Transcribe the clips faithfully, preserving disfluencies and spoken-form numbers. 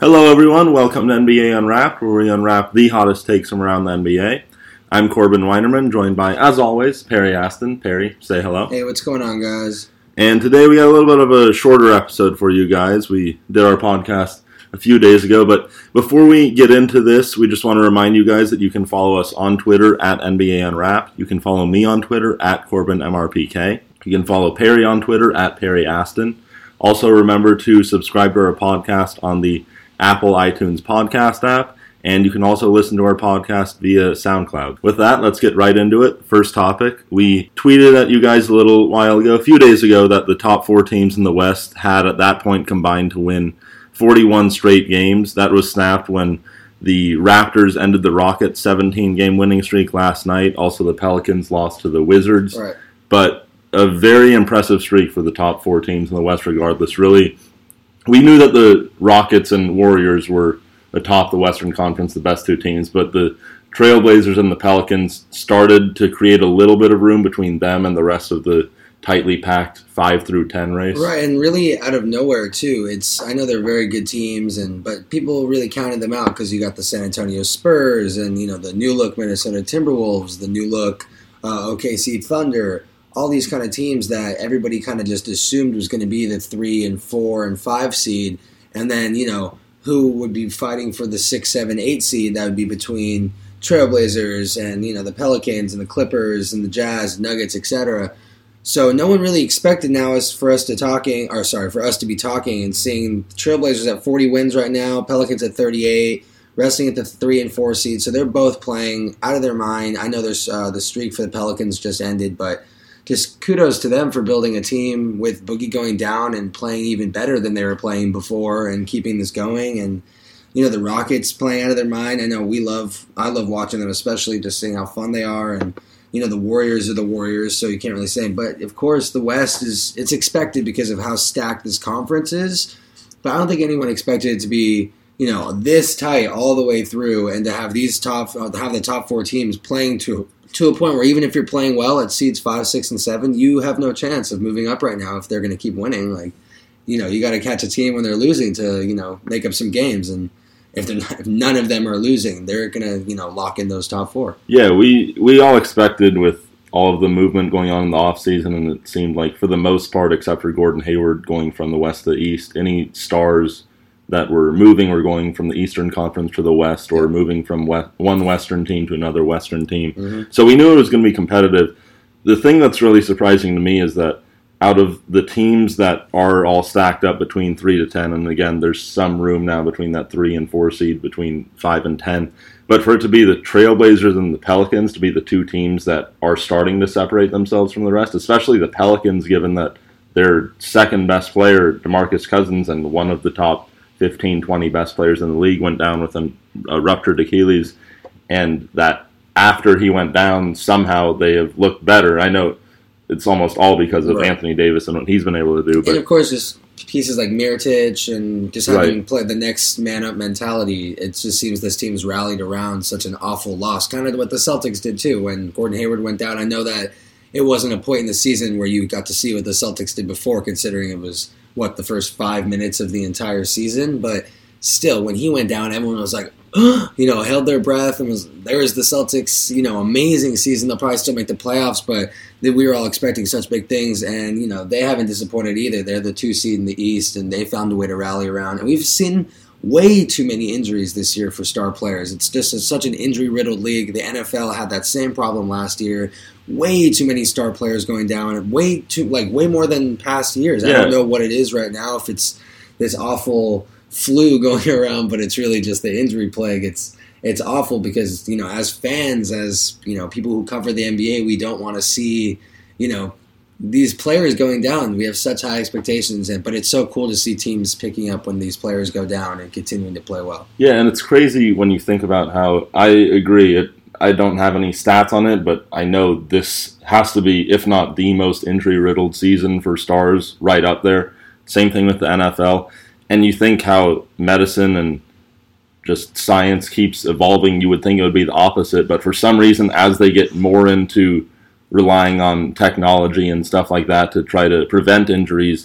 Hello everyone, welcome to N B A Unwrapped, where we unwrap the hottest takes from around the N B A. I'm Corbin Weinerman, joined by, as always, Perry Aston. Perry, say hello. Hey, what's going on, guys? And today we got a little bit of a shorter episode for you guys. We did our podcast a few days ago, but before we get into this, we just want to remind you guys that you can follow us on Twitter at N B A Unwrapped. You can follow me on Twitter at Corbin M R P K. You can follow Perry on Twitter at Perry Aston. Also remember to subscribe to our podcast on the Apple iTunes podcast app, and you can also listen to our podcast via SoundCloud. With that, let's get right into it. First topic, we tweeted at you guys a little while ago, a few days ago, that the top four teams in the West had at that point combined to win forty-one straight games. That was snapped when the Raptors ended the Rockets' seventeen-game winning streak last night. Also, the Pelicans lost to the Wizards. Right. But a very impressive streak for the top four teams in the West regardless. Really, we knew that the Rockets and Warriors were atop the Western Conference, the best two teams, but the Trailblazers and the Pelicans started to create a little bit of room between them and the rest of the tightly packed five through ten race. Right, and really out of nowhere, too. It's I know they're very good teams, and but people really counted them out because you got the San Antonio Spurs and, you know, the new look Minnesota Timberwolves, the new look uh, O K C Thunder, all these kind of teams that everybody kind of just assumed was going to be the three and four and five seed. And then, you know, who would be fighting for the six, seven, eight seed? That would be between Trailblazers and, you know, the Pelicans and the Clippers and the Jazz, Nuggets, et cetera. So no one really expected now is for us to talking, or sorry, for us to be talking and seeing Trailblazers at forty wins right now, Pelicans at thirty-eight, wrestling at the three and four seed. So they're both playing out of their mind. I know there's uh, the streak for the Pelicans just ended, but just kudos to them for building a team with Boogie going down and playing even better than they were playing before and keeping this going. And, you know, the Rockets playing out of their mind. I know we love, I love watching them, especially just seeing how fun they are. And, you know, the Warriors are the Warriors, so you can't really say. But, of course, the West is, it's expected because of how stacked this conference is. But I don't think anyone expected it to be, you know, this tight all the way through and to have these top, uh, have the top four teams playing to to a point where even if you're playing well at seeds five, six, and seven, you have no chance of moving up right now if they're going to keep winning. Like, you know, you got to catch a team when they're losing to, you know, make up some games. And if they're not, if none of them are losing, they're going to, you know, lock in those top four. Yeah, we, we all expected with all of the movement going on in the offseason, and it seemed like for the most part, except for Gordon Hayward going from the West to the East, any stars that were moving were going from the Eastern Conference to the West or moving from West, one Western team to another Western team. Mm-hmm. So we knew it was going to be competitive. The thing that's really surprising to me is that out of the teams that are all stacked up between three to ten, and again, there's some room now between that three and four seed, between five and ten, but for it to be the Trailblazers and the Pelicans to be the two teams that are starting to separate themselves from the rest, especially the Pelicans, given that their second best player, DeMarcus Cousins, and one of the top fifteen, twenty best players in the league went down with an, a ruptured Achilles, and that after he went down, somehow they have looked better. I know it's almost all because of right. Anthony Davis and what he's been able to do. But, and of course, just pieces like Mirotic and just having right. played the next man up mentality, it just seems this team's rallied around such an awful loss. Kind of what the Celtics did too when Gordon Hayward went down. I know that it wasn't a point in the season where you got to see what the Celtics did before, considering it was what, the first five minutes of the entire season, but still, when he went down, everyone was like, you know, held their breath and was, there's the Celtics, you know, amazing season. They'll probably still make the playoffs, but we were all expecting such big things, and, you know, they haven't disappointed either. They're the two seed in the East, and they found a way to rally around, and we've seen way too many injuries this year for star players. It's just a, such an injury-riddled league. The N F L had that same problem last year. Way too many star players going down. Way too, like, way more than past years. Yeah. I don't know what it is right now, if it's this awful flu going around, but it's really just the injury plague. It's it's awful because, you know, as fans, as, you know, people who cover the N B A, we don't want to see, you know, these players going down. We have such high expectations, and but it's so cool to see teams picking up when these players go down and continuing to play well. Yeah, and it's crazy when you think about how, I agree, it, I don't have any stats on it, but I know this has to be, if not the most injury-riddled season for stars, right up there. Same thing with the N F L. And you think how medicine and just science keeps evolving, you would think it would be the opposite. But for some reason, as they get more into relying on technology and stuff like that to try to prevent injuries,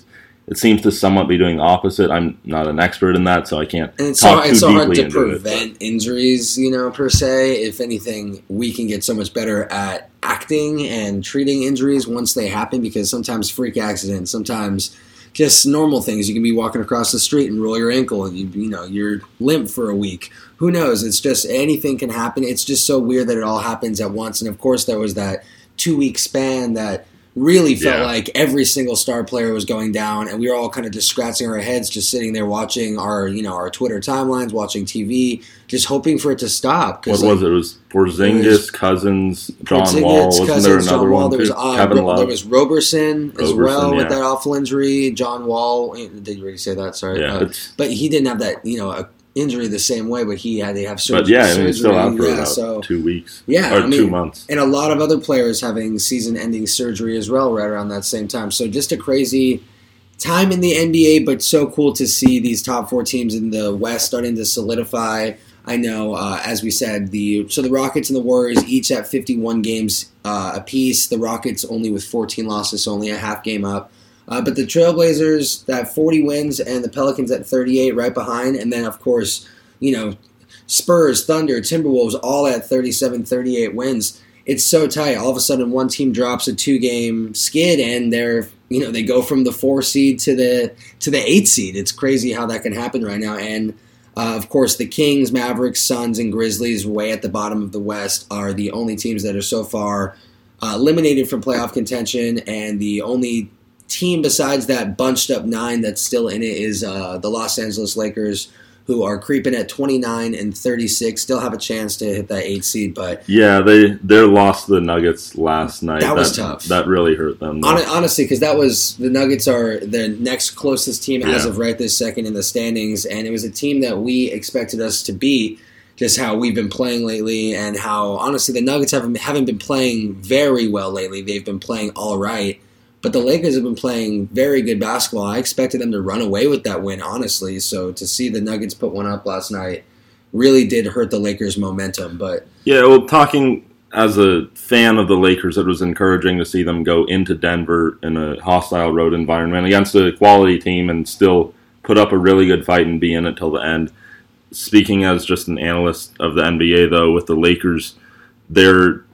it seems to somewhat be doing the opposite. I'm not an expert in that, so I can't and it's talk so, too it's so deeply hard to into prevent it, injuries, you know, per se. If anything, we can get so much better at acting and treating injuries once they happen, because sometimes freak accidents, sometimes just normal things. You can be walking across the street and roll your ankle and you, you know, you're limp for a week. Who knows? It's just anything can happen. It's just so weird that it all happens at once. And of course, there was that two-week span that really felt Yeah. like every single star player was going down, and we were all kind of just scratching our heads, just sitting there watching our, you know, our Twitter timelines, watching T V, just hoping for it to stop. What like, was it? It was Porzingis, it was Cousins, John Porzingis, Wall. Wasn't Cousins, there another John Wall. one There too? was, uh, Kevin Ro- Love. there was Roberson as Roberson, well with yeah. that awful injury. John Wall, did you already say that? Sorry, Yeah, uh, it's, but he didn't have that, you know, a injury the same way. But he had to have surgery. but yeah, I mean, he's still surgery, out for yeah, about so, two weeks. Yeah, or I mean, two months. and a lot of other players having season-ending surgery as well right around that same time. So just a crazy time in the N B A, but so cool to see these top four teams in the West starting to solidify. I know, uh, as we said, the so the Rockets and the Warriors each at fifty-one games uh, apiece. The Rockets only with fourteen losses, so only a half game up. Uh, but the Trailblazers at forty wins and the Pelicans at thirty-eight right behind. And then, of course, you know, Spurs, Thunder, Timberwolves all at thirty-seven, thirty-eight wins. It's so tight. All of a sudden, one team drops a two-game skid, and they're you know they go from the four seed to the to the eight seed. It's crazy how that can happen right now. And uh, of course, the Kings, Mavericks, Suns, and Grizzlies, way at the bottom of the West, are the only teams that are so far uh, eliminated from playoff contention, and the only team besides that bunched up nine that's still in it is uh, the Los Angeles Lakers, who are creeping at twenty-nine and thirty-six, still have a chance to hit that eight seed. But Yeah, they their loss to the Nuggets last night. That was tough. That really hurt them. hon- honestly, because that was the Nuggets are the next closest team as Yeah. of right this second in the standings, and it was a team that we expected us to beat. Just how we've been playing lately, and how honestly the Nuggets haven't haven't been playing very well lately. They've been playing all right. But the Lakers have been playing very good basketball. I expected them to run away with that win, honestly. So to see the Nuggets put one up last night really did hurt the Lakers' momentum. But Yeah, well, talking as a fan of the Lakers, it was encouraging to see them go into Denver in a hostile road environment against a quality team and still put up a really good fight and be in it till the end. Speaking as just an analyst of the N B A, though, with the Lakers, they're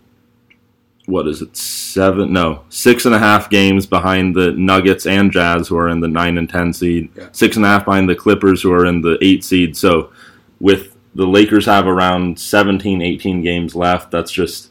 what is it, seven, no, six and a half games behind the Nuggets and Jazz, who are in the nine and ten seed, Yeah. six and a half behind the Clippers, who are in the eight seed. So with the Lakers have around seventeen, eighteen games left, that's just,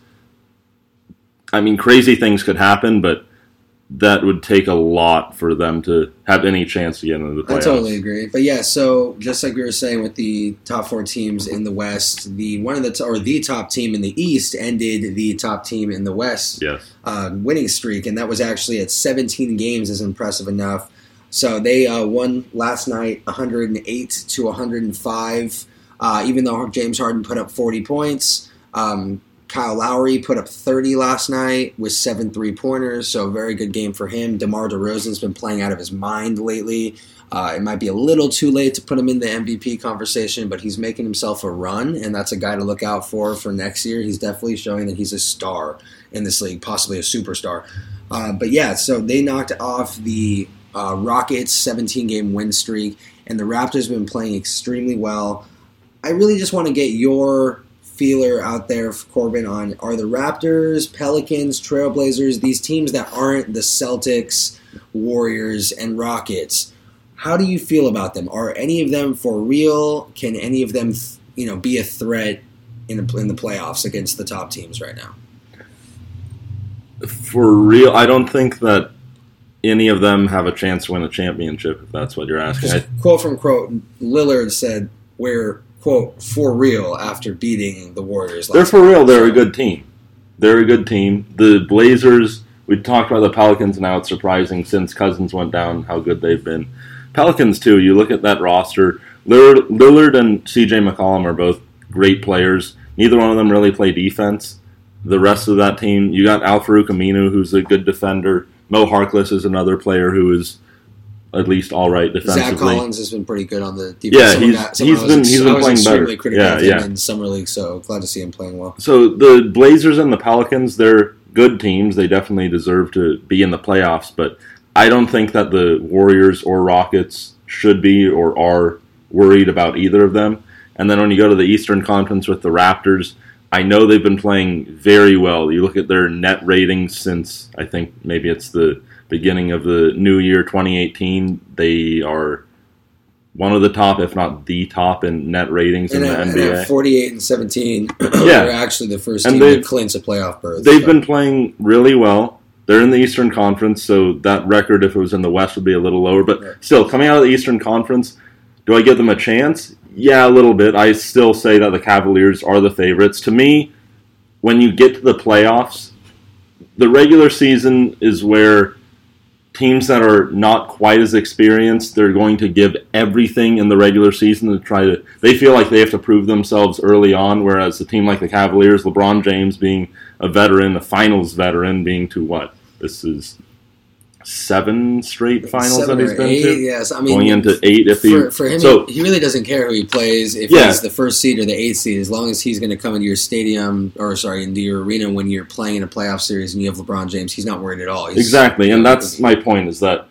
I mean, crazy things could happen, but that would take a lot for them to have any chance to get into the playoffs. I totally agree. But yeah, so just like we were saying with the top four teams in the West, the one of the t- or the top team in the East ended the top team in the West Yes. uh, winning streak, and that was actually at seventeen games is impressive enough. So they uh, won last night, one hundred eight to one hundred five. Uh, even though James Harden put up forty points, um, Kyle Lowry put up thirty last night with seven three-pointers, so a very good game for him. DeMar DeRozan's been playing out of his mind lately. Uh, it might be a little too late to put him in the M V P conversation, but he's making himself a run, and that's a guy to look out for for next year. He's definitely showing that he's a star in this league, possibly a superstar. Uh, but yeah, so they knocked off the uh, Rockets' seventeen-game win streak, and the Raptors have been playing extremely well. I really just want to get your feeler out there, Corbin, on are the Raptors, Pelicans, Trailblazers, these teams that aren't the Celtics, Warriors, and Rockets, how do you feel about them? Are any of them for real? Can any of them, you know, be a threat in the, in the playoffs against the top teams right now? For real, I don't think that any of them have a chance to win a championship, if that's what you're asking. I, Quote from quote, Lillard said, we're, quote, for real after beating the Warriors last they're for real. They're so. a good team. They're a good team. The Blazers, we talked about the Pelicans, and now it's surprising since Cousins went down how good they've been. Pelicans, too, you look at that roster, Lillard, Lillard and C J McCollum are both great players. Neither one of them really play defense. The rest of that team, you got Al-Farouq Aminu, who's a good defender. Mo Harkless is another player who is at least all right defensively. Zach Collins has been pretty good on the defense. Yeah, Someone he's, got- someone he's I was been ex- he's I been was playing extremely better. critical Yeah, of him yeah. in summer league, so glad to see him playing well. So the Blazers and the Pelicans, they're good teams. They definitely deserve to be in the playoffs, but I don't think that the Warriors or Rockets should be or are worried about either of them. And then when you go to the Eastern Conference with the Raptors, I know they've been playing very well. You look at their net ratings since, I think maybe it's the beginning of the new year, twenty eighteen. They are one of the top, if not the top, in net ratings and in at, the N B A. And at forty-eight and seventeen, yeah. they're actually the first team that clinch a playoff berth. They've so. been playing really well. They're in the Eastern Conference, so that record, if it was in the West, would be a little lower. But right. still, coming out of the Eastern Conference, do I give them a chance? Yeah, a little bit. I still say that the Cavaliers are the favorites. To me, when you get to the playoffs, the regular season is where teams that are not quite as experienced, they're going to give everything in the regular season to try to... They feel like they have to prove themselves early on, whereas a team like the Cavaliers, LeBron James being a veteran, a finals veteran, being to what? This is seven straight finals Seven that he's been eight, to? Yes, I mean... Going into eight if he... For, for him, so, he, he really doesn't care who he plays, if yeah. he's the first seed or the eighth seed, as long as he's going to come into your stadium, or sorry, into your arena when you're playing in a playoff series and you have LeBron James, he's not worried at all. He's, exactly, and that's my point, is that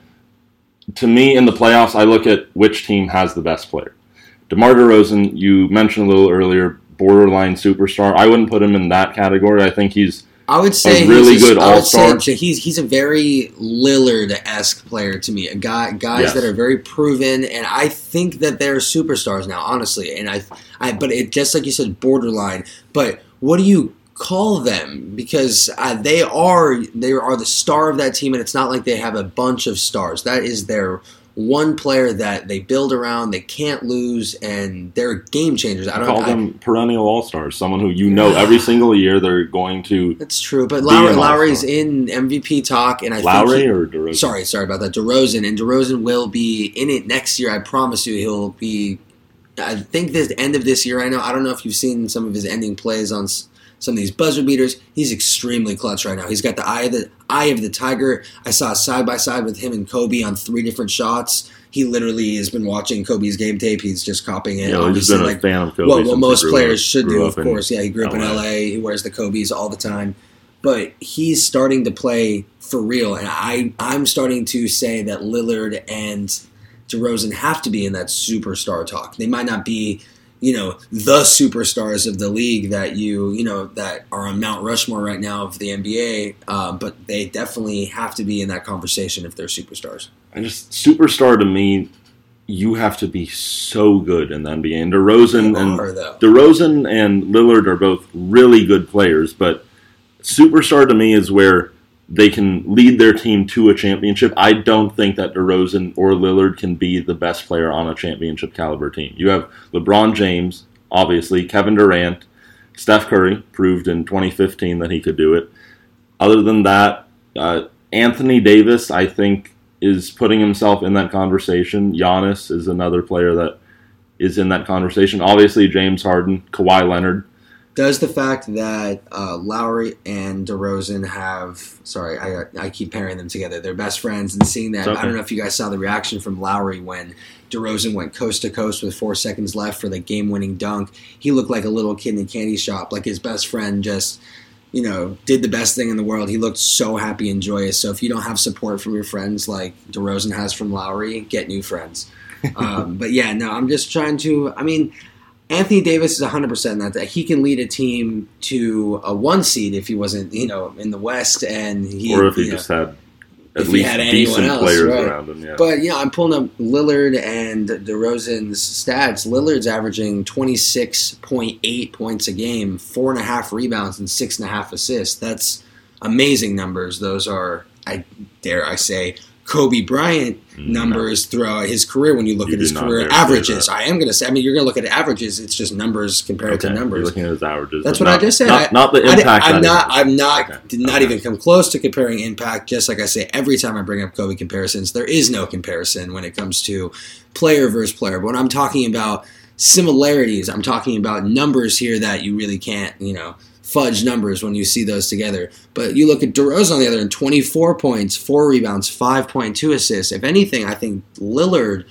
to me, in the playoffs, I look at which team has the best player. DeMar DeRozan, you mentioned a little earlier, borderline superstar. I wouldn't put him in that category. I think he's I would say a really he's a, good I would all-star. say he's he's a very Lillard-esque player to me. A guy guys Yes. that are very proven, and I think that they're superstars now, honestly. And I, I but it just like you said, borderline. But what do you call them? Because uh, they are they are the star of that team, and it's not like they have a bunch of stars. That is their one player that they build around. They can't lose, and they're game changers. I don't call I, them perennial all-stars, someone who you know every single year they're going to... That's true, but be Lowry, an Lowry's all-star. in M V P talk, and I Lowry think he, or DeRozan? Sorry, sorry about that. DeRozan, and DeRozan will be in it next year. I promise you, he'll be. I think the end of this year. I know. I don't know if you've seen some of his ending plays on s- some of these buzzer beaters. He's extremely clutch right now. He's got the eye of the eye of the tiger. I saw side by side with him and Kobe on three different shots. He literally has been watching Kobe's game tape. He's just copying it. Yeah, he's been a fan of Kobe. What, what since most he grew players up- should grew do, up of course. Yeah, he grew up in L A. L A. He wears the Kobe's all the time. But he's starting to play for real. And I, I'm starting to say that Lillard and DeRozan have to be in that superstar talk. They might not be, you know, the superstars of the league that you, you know, that are on Mount Rushmore right now of the N B A, uh, but they definitely have to be in that conversation if they're superstars. I just superstar to me, you have to be so good in the N B A. And DeRozan They and are, though. DeRozan and Lillard are both really good players, but superstar to me is where they can lead their team to a championship. I don't think that DeRozan or Lillard can be the best player on a championship caliber team. You have LeBron James, obviously, Kevin Durant, Steph Curry proved in twenty fifteen that he could do it. Other than that, uh, Anthony Davis, I think, is putting himself in that conversation. Giannis is another player that is in that conversation. Obviously, James Harden, Kawhi Leonard. Does the fact that uh, Lowry and DeRozan have, sorry, I I keep pairing them together, they're best friends, and seeing that, Okay. I don't know if you guys saw the reaction from Lowry when DeRozan went coast to coast with four seconds left for the game-winning dunk. He looked like a little kid in a candy shop, like his best friend just, you know, did the best thing in the world. He looked so happy and joyous. So if you don't have support from your friends like DeRozan has from Lowry, get new friends. um, but yeah, no, I'm just trying to, I mean, Anthony Davis is one hundred percent that, that he can lead a team to a one seed if he wasn't, you know, in the West, and he, Or if he you know, just had at if he least had anyone decent else, players right. around him. Yeah. But, you know, I'm pulling up Lillard and DeRozan's stats. Lillard's averaging twenty-six point eight points a game, four and a half rebounds, and six and a half assists. That's amazing numbers. Those are, I dare I say, Kobe Bryant numbers no. throughout his career when you look you at his career averages. I am going to say, I mean, you're going to look at averages. It's just numbers compared okay. to numbers. You're looking at his averages. That's what not, I just said. Not, I, not the impact. I, I'm not. Is. I'm not. Okay. Did not okay. even come close to comparing impact. Just like I say every time I bring up Kobe comparisons, there is no comparison when it comes to player versus player. But when I'm talking about similarities, I'm talking about numbers here that you really can't, you know, fudge numbers when you see those together. But you look at DeRozan on the other end, twenty-four points, four rebounds, five point two assists. If anything, I think Lillard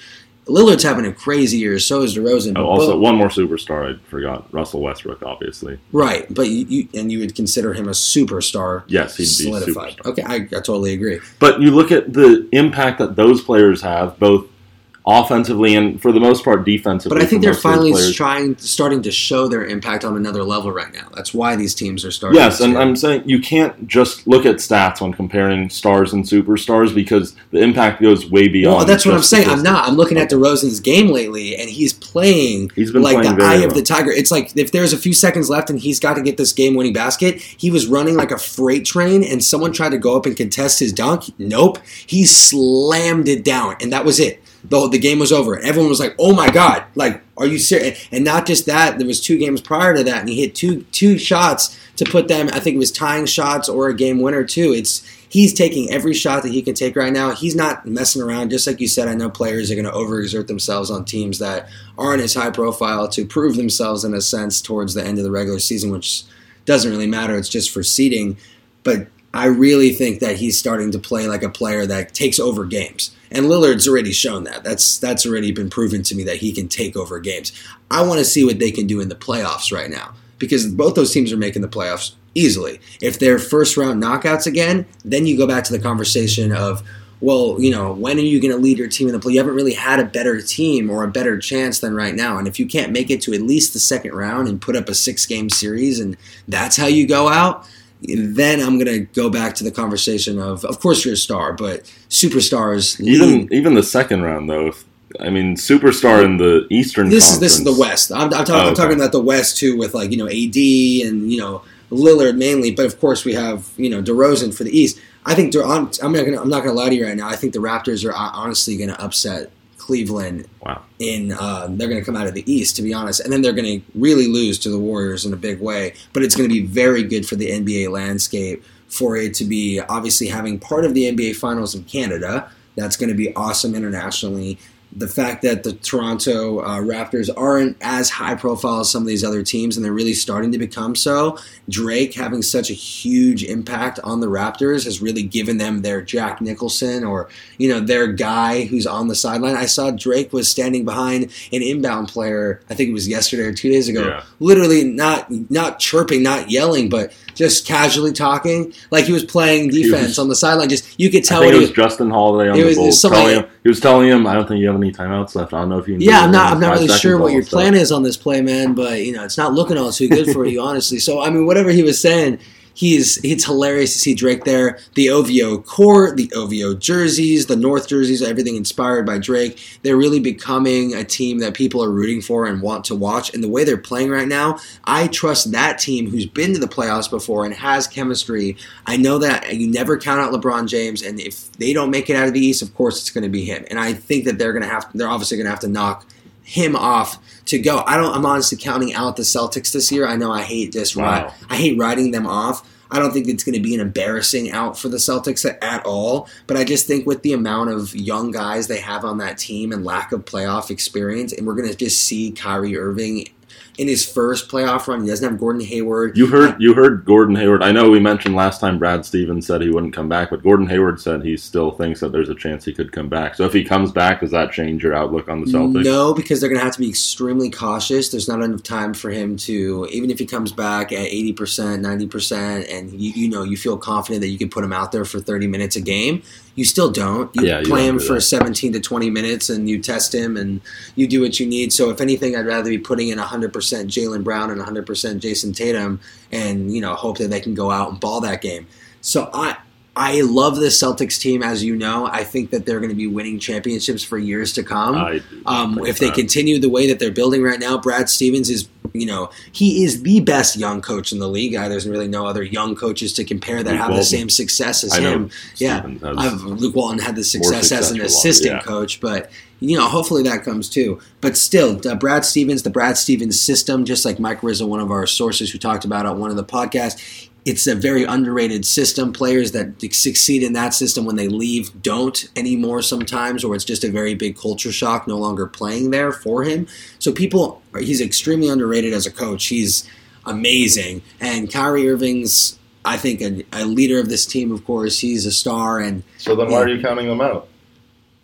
Lillard's having a crazy year. So is DeRozan. Oh, also, both, one more superstar I forgot. Russell Westbrook, obviously. Right, but you, you and you would consider him a superstar. Yes, he'd be solidified. superstar. Okay, I, I totally agree. But you look at the impact that those players have, both offensively and for the most part defensively. But I think they're finally players. trying, starting to show their impact on another level right now. That's why these teams are starting. Yes, to and I'm saying you can't just look at stats when comparing stars and superstars because the impact goes way beyond. Well, that's what I'm saying. I'm statistics. not. I'm looking at DeRozan's game lately, and he's playing He's been like playing the very eye well. of the tiger. It's like if there's a few seconds left and he's got to get this game-winning basket, he was running like a freight train, and someone tried to go up and contest his dunk. Nope. He slammed it down, and that was it. The, the game was over. Everyone was like, oh my God, like, are you serious? And not just that, there was two games prior to that, and he hit two two shots to put them, I think it was tying shots or a game winner too. It's He's taking every shot that he can take right now. He's not messing around. Just like you said, I know players are going to overexert themselves on teams that aren't as high profile to prove themselves in a sense towards the end of the regular season, which doesn't really matter. It's just for seeding. But I really think that he's starting to play like a player that takes over games. And Lillard's already shown that. That's that's already been proven to me that he can take over games. I want to see what they can do in the playoffs right now because both those teams are making the playoffs easily. If they're first-round knockouts again, then you go back to the conversation of, well, you know, when are you going to lead your team in the play? You haven't really had a better team or a better chance than right now. And if you can't make it to at least the second round and put up a six-game series and that's how you go out, then I'm going to go back to the conversation of, of course you're a star, but superstars Even lead. even the second round though. If, I mean, superstar in the Eastern. This is Conference. this is the West. I'm, I'm, talking, Oh, okay. I'm talking about the West too, with like you know A D and you know Lillard mainly, but of course we have you know DeRozan for the East. I think Der- I'm, I'm not going I'm not going to lie to you right now. I think the Raptors are honestly going to upset Cleveland. Wow. In uh, they're going to come out of the East, to be honest, and then they're going to really lose to the Warriors in a big way. But it's going to be very good for the N B A landscape for it to be obviously having part of the N B A Finals in Canada. That's going to be awesome internationally. The fact that the Toronto uh, Raptors aren't as high profile as some of these other teams, and they're really starting to become so. Drake having such a huge impact on the Raptors has really given them their Jack Nicholson or, you know, their guy who's on the sideline. I saw Drake was standing behind an inbound player, I think it was yesterday or two days ago, Yeah. literally not not chirping, not yelling, but just casually talking like he was playing defense was- on the sideline. Just you could tell I think what it he was Justin Holiday on it the was- Bulls. somebody- telling him, he was telling him, "I don't think you have any timeouts left. I don't know if you." Can Yeah, do I'm it not. in I'm not five really seconds, sure all what your that stuff." plan is on this play, man. But you know, it's not looking all too good for you, honestly. So I mean, whatever he was saying, he's it's hilarious to see Drake there. The O V O court, the O V O jerseys, the North jerseys, everything inspired by Drake. They're really becoming a team that people are rooting for and want to watch. And the way they're playing right now, I trust that team who's been to the playoffs before and has chemistry. I know that you never count out LeBron James, and if they don't make it out of the East, of course it's going to be him. And I think that they're going to have, they're obviously going to have to knock him off to go. I don't. I'm honestly counting out the Celtics this year. I know I hate this. Wow. Ride. I hate riding them off. I don't think it's going to be an embarrassing out for the Celtics at all. But I just think with the amount of young guys they have on that team and lack of playoff experience, and we're going to just see Kyrie Irving in his first playoff run. He doesn't have Gordon Hayward. You heard you heard Gordon Hayward. I know we mentioned last time Brad Stevens said he wouldn't come back, but Gordon Hayward said he still thinks that there's a chance he could come back. So if he comes back, does that change your outlook on the Celtics? No, because they're going to have to be extremely cautious. There's not enough time for him to, even if he comes back at eighty percent, ninety percent, and you, you know you feel confident that you can put him out there for thirty minutes a game, you still don't. You Yeah, you play don't him do for that. seventeen to twenty minutes, and you test him, and you do what you need. So if anything, I'd rather be putting in one hundred percent Jaylen Brown and one hundred percent Jason Tatum, and you know hope that they can go out and ball that game. So I. I love this Celtics team, as you know. I think that they're going to be winning championships for years to come. I Um, think if they that. continue the way that they're building right now, Brad Stevens is, you know, he is the best young coach in the league. Uh, There's really no other young coaches to compare that Luke have the Walton. same success as I know him. Yeah, Stevens has I've, Luke Walton had the success as an successful, assistant yeah. coach, but you know, hopefully that comes too. But still, uh, Brad Stevens, the Brad Stevens system, just like Mike Rizzo, one of our sources who talked about it on one of the podcasts. It's a very underrated system. Players that succeed in that system when they leave don't anymore sometimes, or it's just a very big culture shock no longer playing there for him. So people, he's extremely underrated as a coach. He's amazing. And Kyrie Irving's, I think, a, a leader of this team, of course. He's a star. And So then why are you counting them out?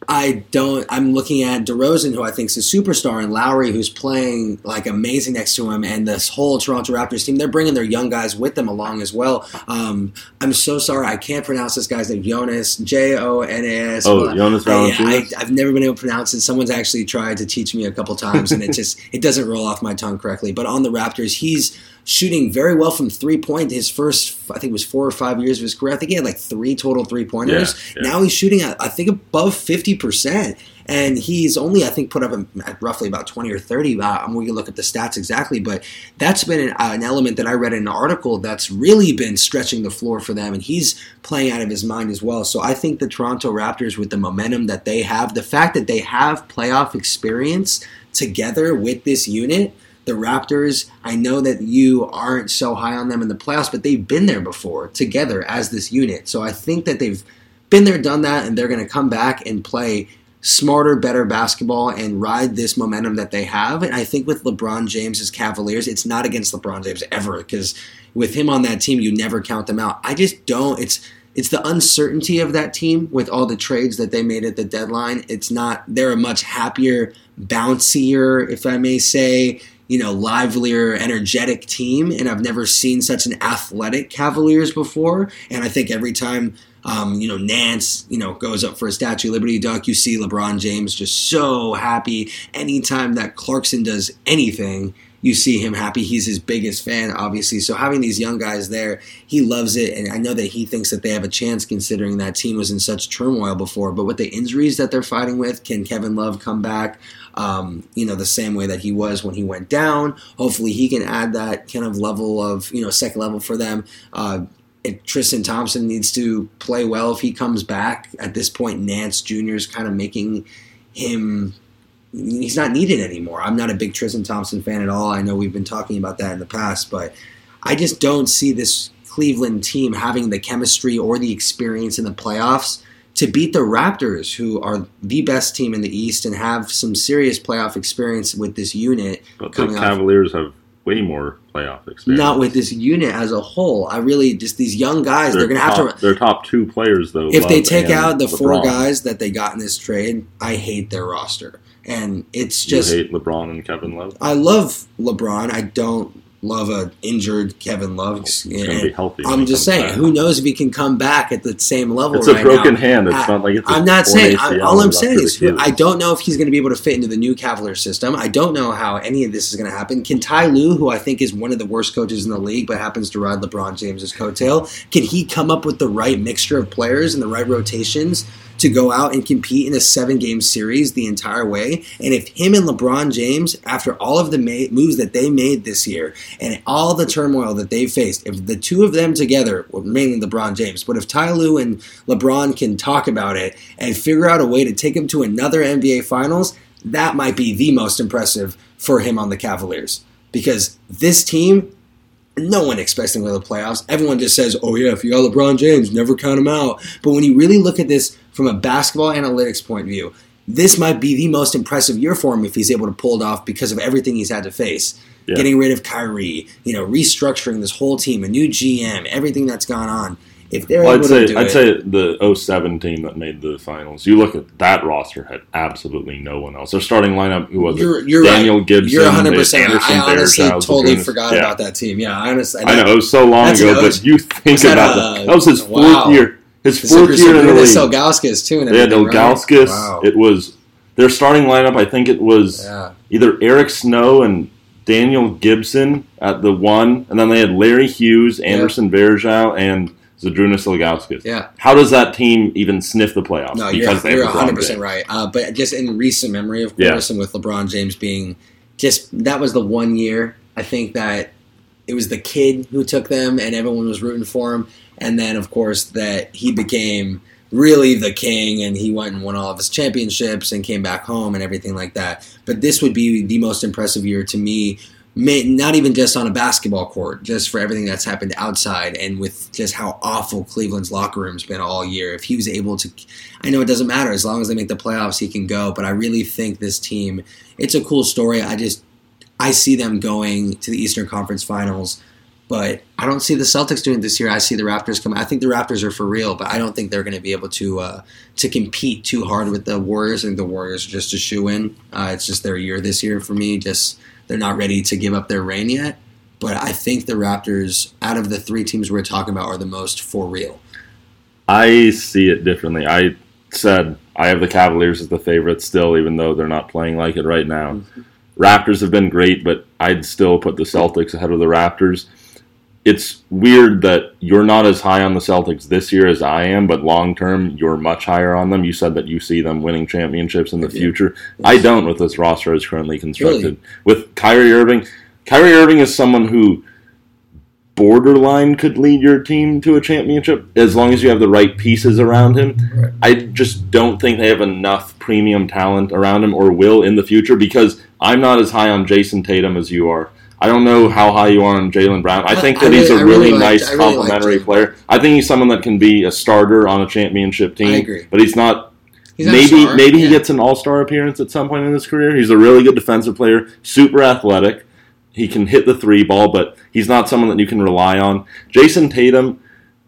I don't. I'm looking at DeRozan, who I think is a superstar, and Lowry, who's playing like amazing next to him, and this whole Toronto Raptors team. They're bringing their young guys with them along as well. Um, I'm so sorry, I can't pronounce this guy's name. Jonas, J O N A S. Oh, well, Jonas Valanciunas. I, I've never been able to pronounce it. Someone's actually tried to teach me a couple times, and it just it doesn't roll off my tongue correctly. But on the Raptors, he's shooting very well from three-point. His first, I think it was four or five years of his career, I think he had like three total three-pointers. Yeah, yeah. Now he's shooting at, I think, above fifty percent. And he's only, I think, put up at roughly about twenty or thirty. Uh, we can look at the stats exactly. But that's been an, uh, an element that I read in an article that's really been stretching the floor for them. And he's playing out of his mind as well. So I think the Toronto Raptors, with the momentum that they have, the fact that they have playoff experience together with this unit, the Raptors, I know that you aren't so high on them in the playoffs, but they've been there before together as this unit. So I think that they've been there, done that, and they're going to come back and play smarter, better basketball and ride this momentum that they have. And I think with LeBron James' Cavaliers, it's not against LeBron James ever, because with him on that team, you never count them out. I just don't. It's it's the uncertainty of that team with all the trades that they made at the deadline. It's not. They're a much happier, bouncier, if I may say, you know, livelier, energetic team, and I've never seen such an athletic Cavaliers before. And I think every time, um, you know, Nance, you know, goes up for a Statue of Liberty dunk, you see LeBron James just so happy. Anytime that Clarkson does anything, you see him happy. He's his biggest fan, obviously. So having these young guys there, he loves it, and I know that he thinks that they have a chance considering that team was in such turmoil before. But with the injuries that they're fighting with, can Kevin Love come back? Um, you know, the same way that he was when he went down. Hopefully he can add that kind of level of, you know, second level for them. Uh, if Tristan Thompson needs to play well if he comes back. At this point, Nance Junior is kind of making him, he's not needed anymore. I'm not a big Tristan Thompson fan at all. I know we've been talking about that in the past, but I just don't see this Cleveland team having the chemistry or the experience in the playoffs to beat the Raptors, who are the best team in the East and have some serious playoff experience with this unit. But the Cavaliers off. have way more playoff experience. Not with this unit as a whole. I really, just these young guys, they're, they're going to have to... Their top two players, though. If Love they take out the LeBron. four guys that they got in this trade, I hate their roster. And it's just... You hate LeBron and Kevin Love? I love LeBron. I don't love a injured Kevin Love. He's going to be healthy. I'm just saying, back. Who knows if he can come back at the same level It's a right broken now. hand. It's I, not like it's I'm not saying. I, all I'm saying is who, I don't know if he's going to be able to fit into the new Cavalier system. I don't know how any of this is going to happen. Can Ty Lue, who I think is one of the worst coaches in the league but happens to ride LeBron James' coattail, can he come up with the right mixture of players and the right rotations to go out and compete in a seven-game series the entire way? And if him and LeBron James, after all of the ma- moves that they made this year and all the turmoil that they faced, if the two of them together, well, mainly LeBron James, but if Ty Lue and LeBron can talk about it and figure out a way to take him to another N B A Finals, that might be the most impressive for him on the Cavaliers. Because this team, no one expects them to go to the playoffs. Everyone just says, oh yeah, if you got LeBron James, never count him out. But when you really look at this from a basketball analytics point of view, this might be the most impressive year for him if he's able to pull it off because of everything he's had to face. Yeah. Getting rid of Kyrie, you know, restructuring this whole team, a new G M, everything that's gone on. If they're well, able I'd say, to do I'd it, say the oh seven team that made the finals, you look at that roster, had absolutely no one else. Their starting lineup, who was you're, it? You're Daniel right. Gibson. You're one hundred percent. Anderson, I honestly Bergeron, totally Sabonis. forgot yeah. about that team. Yeah, I honestly. I know, it was so long ago, an, but you think that, about uh, that. That was his fourth wow. year. His fourth year in the league. Ilgauskas, too. And they had Ilgauskas. Right? Wow. It was their starting lineup, I think it was yeah. either Eric Snow and Daniel Gibson at the one, and then they had Larry Hughes, Anderson yeah. Varejao, and Zydrunas Ilgauskas. Yeah. How does that team even sniff the playoffs? No, because you're, you're one hundred percent James. right. Uh, but just in recent memory, of course, yeah. and with LeBron James being just, that was the one year, I think that it was the kid who took them and everyone was rooting for him. And then, of course, that he became really the king and he went and won all of his championships and came back home and everything like that. But this would be the most impressive year to me, not even just on a basketball court, just for everything that's happened outside and with just how awful Cleveland's locker room's been all year. If he was able to, I know it doesn't matter. As long as they make the playoffs, he can go. But I really think this team, it's a cool story. I just, I see them going to the Eastern Conference Finals But I don't see the Celtics doing it this year. I see the Raptors coming. I think the Raptors are for real, but I don't think they're going to be able to uh, to compete too hard with the Warriors. I think the Warriors are just a shoe-in. Uh, it's just their year this year for me. Just they're not ready to give up their reign yet. But I think the Raptors, out of the three teams we're talking about, are the most for real. I see it differently. I said I have the Cavaliers as the favorite still, even though they're not playing like it right now. Mm-hmm. Raptors have been great, but I'd still put the Celtics ahead of the Raptors. It's weird that you're not as high on the Celtics this year as I am, but long term, you're much higher on them. You said that you see them winning championships in the future. Yes. I don't with this roster as currently constructed. Really? With Kyrie Irving, Kyrie Irving is someone who borderline could lead your team to a championship as long as you have the right pieces around him. Right. I just don't think they have enough premium talent around him or will in the future because I'm not as high on Jason Tatum as you are. I don't know how high you are on Jaylen Brown. I think that I really, he's a really, really nice liked, complementary really player. I think he's someone that can be a starter on a championship team. I agree. But he's not... He's not maybe star, maybe yeah. he gets an all-star appearance at some point in his career. He's a really good defensive player, super athletic. He can hit the three ball, but he's not someone that you can rely on. Jason Tatum,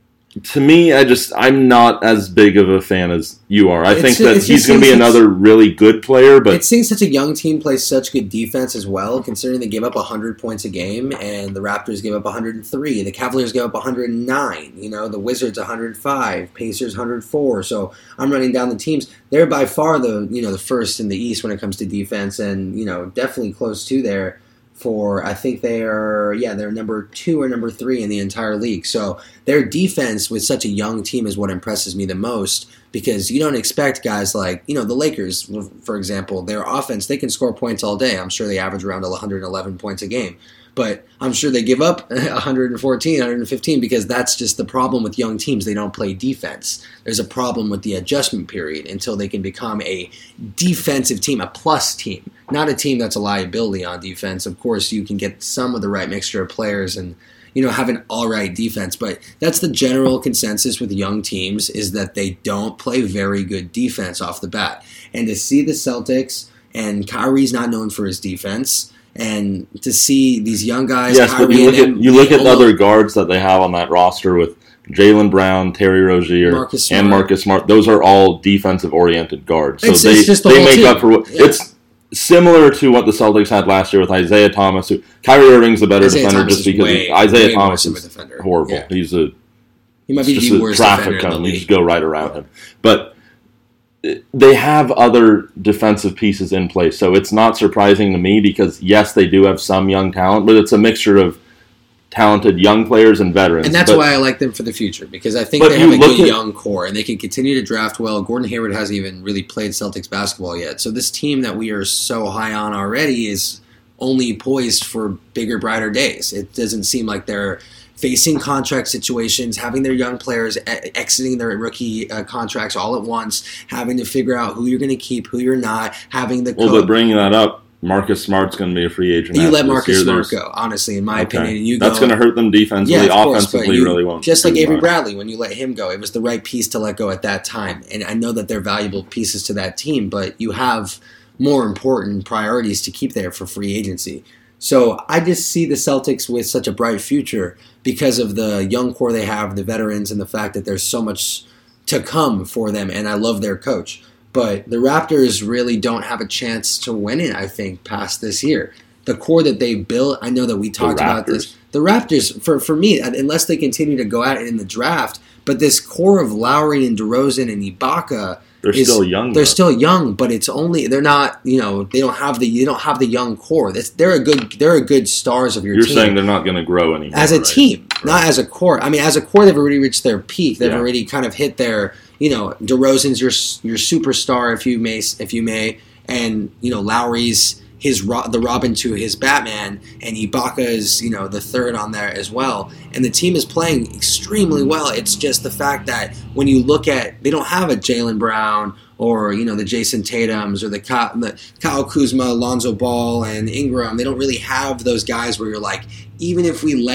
to me, I just I'm not as big of a fan as you are. I it's, think that he's going to be another really good player, but it's seeing such a young team play such good defense as well, considering they give up one hundred points a game, and the Raptors give up one hundred three, the Cavaliers give up one hundred nine, you know, the Wizards one hundred five, Pacers one hundred four. So I'm running down the teams. They're by far the you know the first in the East when it comes to defense, and you know definitely close to there. For I think they are yeah they're number two or number three in the entire league. So their defense with such a young team is what impresses me the most because you don't expect guys like you know the Lakers, for example, their offense, they can score points all day. I'm sure they average around one hundred eleven points a game. But I'm sure they give up one hundred fourteen, one hundred fifteen because that's just the problem with young teams. They don't play defense. There's a problem with the adjustment period until they can become a defensive team, a plus team, not a team that's a liability on defense. Of course, you can get some of the right mixture of players and you know have an all right defense, but that's the general consensus with young teams is that they don't play very good defense off the bat. And to see the Celtics, and Kyrie's not known for his defense, and to see these young guys, yes, Kyrie but you look and at you look at the other guards that they have on that roster with Jaylen Brown, Terry Rozier, Marcus and Marcus Smart. Those are all defensive-oriented guards, so it's, they it's just the they whole make team. up for what yeah. it's similar to what the Celtics had last year with Isaiah Thomas. Who, Kyrie Irving's the better Isaiah defender Thomas just because way, Isaiah way Thomas is is horrible. Yeah. He's a he might be just the a worst traffic defender in the cone. You league. just go right around him, but. They have other defensive pieces in place, so it's not surprising to me because, yes, they do have some young talent, but it's a mixture of talented young players and veterans. And that's but, why I like them for the future, because I think they have a good at, young core, and they can continue to draft well. Gordon Hayward hasn't even really played Celtics basketball yet, so this team that we are so high on already is only poised for bigger, brighter days. It doesn't seem like they're facing contract situations, having their young players exiting their rookie uh, contracts all at once, having to figure out who you're going to keep, who you're not, having the well, co- but bringing that up, Marcus Smart's going to be a free agent. You let this Marcus year. Smart There's- go, honestly, in my Okay. opinion. You That's go, going to hurt them defensively. Yeah, of course, but Offensively, you- really won't. Just like do Avery much. Bradley, when you let him go, it was the right piece to let go at that time. And I know that they're valuable pieces to that team, but you have more important priorities to keep there for free agency. So I just see the Celtics with such a bright future because of the young core they have, the veterans, and the fact that there's so much to come for them, and I love their coach. But the Raptors really don't have a chance to win it, I think, past this year. The core that they built, I know that we talked about this. The Raptors, for, for me, unless they continue to go at it in the draft, but this core of Lowry and DeRozan and Ibaka, They're is, still young. They're though. still young, but it's only they're not. You know, they don't have the they don't have the young core. That's, they're a good they're a good stars of your You're team. saying they're not going to grow anymore As a right? team, Right. not as a core. I mean, as a core, they've already reached their peak. They've Yeah. already kind of hit their. You know, DeRozan's your your superstar, if you may, if you may, and you know Lowry's his the Robin to his Batman, and Ibaka's you know the third on there as well. And the team is playing extremely well. It's just the fact that when you look at, they don't have a Jaylen Brown or you know the Jason Tatums or the Kyle, the Kyle Kuzma, Lonzo Ball, and Ingram. They don't really have those guys where you're like, even if we let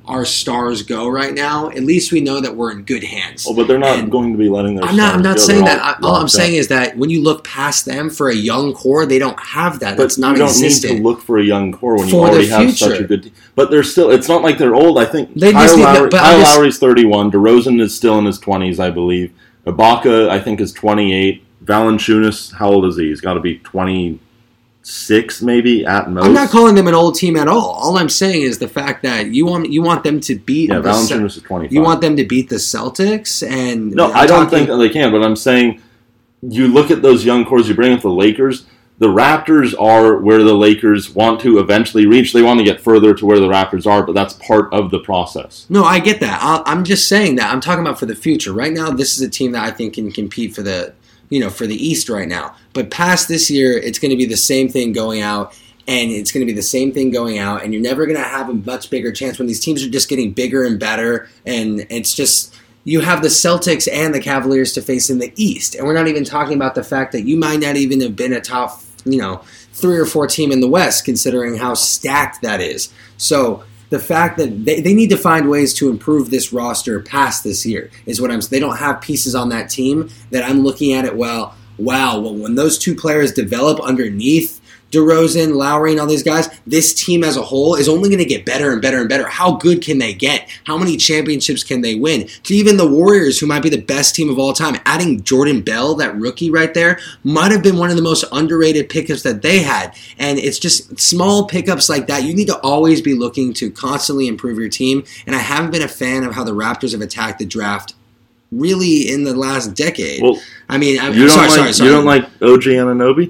our stars go right now, at least we know that we're in good hands. Oh, but they're not and going to be letting their I'm not. I'm not stars saying go. that. I, all I'm saying is that when you look past them for a young core, they don't have that. But That's not you don't existent. need to look for a young core when you For the already have future. such a good team. But they're still. It's not like they're old. I think They Kyle, just need to- Lowry, but Kyle I'm just- Lowry's thirty-one. DeRozan is still in his twenties, I believe. Ibaka, I think, is twenty-eight. Valanciunas, how old is he? He's got to be twenty-six, maybe at most. I'm not calling them an old team at all. All I'm saying is the fact that you want you want them to beat. Yeah, the Valanciunas Ce- is twenty-five. You want them to beat the Celtics, and No, I'm I don't talking- think that they can. But I'm saying, you look at those young cores. You bring up the Lakers. The Raptors are where the Lakers want to eventually reach. They want to get further to where the Raptors are, but that's part of the process. No, I get that. I'll, I'm just saying that. I'm talking about for the future. Right now, this is a team that I think can compete for the, you know, for the East right now. But past this year, it's going to be the same thing going out, and it's going to be the same thing going out, and you're never going to have a much bigger chance when these teams are just getting bigger and better, and it's just. You have the Celtics and the Cavaliers to face in the East. And we're not even talking about the fact that you might not even have been a top, you know, three or four team in the West, considering how stacked that is. So the fact that they, they need to find ways to improve this roster past this year is what I'm saying. They don't have pieces on that team that I'm looking at it, well, wow, well, when those two players develop underneath DeRozan, Lowry, and all these guys, this team as a whole is only going to get better and better and better. How good can they get? How many championships can they win? To even the Warriors, who might be the best team of all time, adding Jordan Bell, that rookie right there, might have been one of the most underrated pickups that they had. And it's just small pickups like that. You need to always be looking to constantly improve your team. And I haven't been a fan of how the Raptors have attacked the draft really in the last decade. Well, I mean, I'm you don't sorry, like sorry, sorry. you don't like O G Anunoby?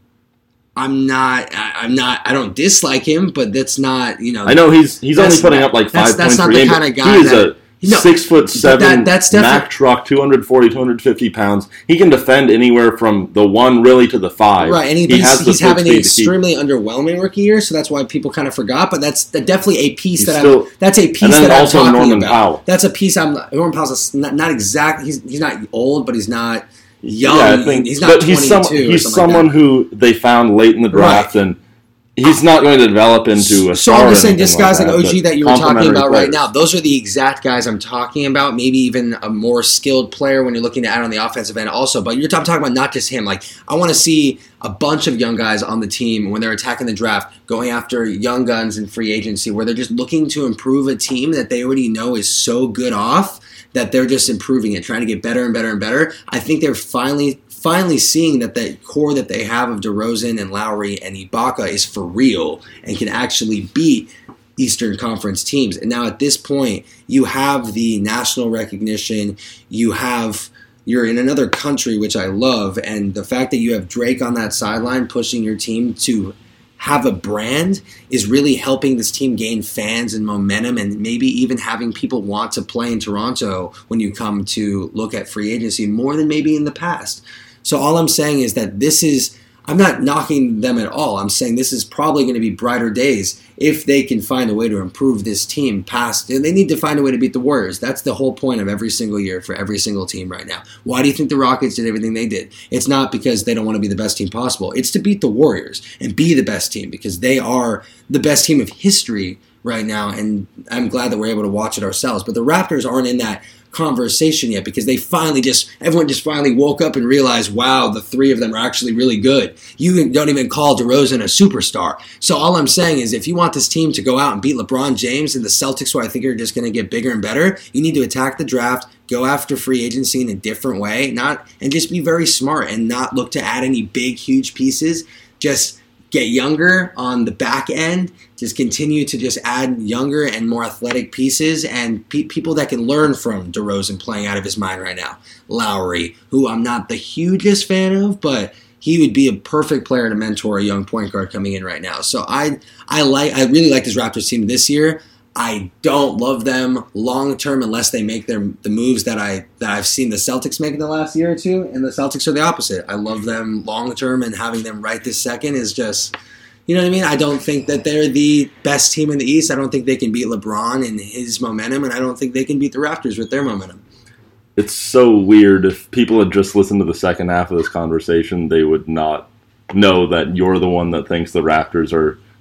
I'm not. I, I'm not. I don't dislike him, but that's not. You know. I know he's he's only That's putting not- up like that's- five that's points not per the game. kinda but guy he is that- a No, six foot seven that- that's defi- Mack truck, two hundred forty, two hundred fifty pounds. He can defend anywhere from the one really to the five. Right, and he, he he's, has the he's having an foot speed to keep- extremely underwhelming rookie year, so that's why people kind of forgot. But that's definitely a piece He's that still- I'm. That's a piece and then that also I'm talking Norman about. Powell. That's a piece I'm. Norman Powell's not, not exact. He's he's not old, but he's not young. Yeah, I think, he's not but twenty-two. he's, some, or he's something someone like that. who they found late in the draft, Right. and he's not going to develop into a So star. I'm or just saying, anything just guys like, that, O G but that you were talking complementary about right players. now, those are the exact guys I'm talking about. Maybe even a more skilled player when you're looking to add on the offensive end also. But you're I'm talking about not just him. Like, I want to see a bunch of young guys on the team when they're attacking the draft, going after young guns in free agency, where they're just looking to improve a team that they already know is so good off that they're just improving it, trying to get better and better and better. I think they're finally finally seeing that the core that they have of DeRozan and Lowry and Ibaka is for real and can actually beat Eastern Conference teams. And now at this point, you have the national recognition, you have you're in another country, which I love, and the fact that you have Drake on that sideline pushing your team to have a brand is really helping this team gain fans and momentum, and maybe even having people want to play in Toronto when you come to look at free agency more than maybe in the past. So all I'm saying is that this is, I'm not knocking them at all. I'm saying this is probably going to be brighter days if they can find a way to improve this team past. They need to find a way to beat the Warriors. That's the whole point of every single year for every single team right now. Why do you think the Rockets did everything they did? It's not because they don't want to be the best team possible. It's to beat the Warriors and be the best team because they are the best team of history right now, and I'm glad that we're able to watch it ourselves. But the Raptors aren't in that conversation yet because they finally just, everyone just finally woke up and realized, wow, the three of them are actually really good. You don't even call DeRozan a superstar. So all I'm saying is if you want this team to go out and beat LeBron James and the Celtics, who I think are just going to get bigger and better, you need to attack the draft, go after free agency in a different way, not and just be very smart and not look to add any big, huge pieces. Just get younger on the back end, just continue to just add younger and more athletic pieces and pe- people that can learn from DeRozan playing out of his mind right now. Lowry, who I'm not the hugest fan of, but he would be a perfect player to mentor a young point guard coming in right now. So I I like I really like this Raptors team this year. I don't love them long term unless they make their the moves that I that I've seen the Celtics make in the last year or two, and the Celtics are the opposite. I love them long term, and having them right this second is just, you know what I mean? I don't think that they're the best team in the East. I don't think they can beat LeBron and his momentum, and I don't think they can beat the Raptors with their momentum. It's so weird. If people had just listened to the second half of this conversation, they would not know that you're the one that thinks the Raptors are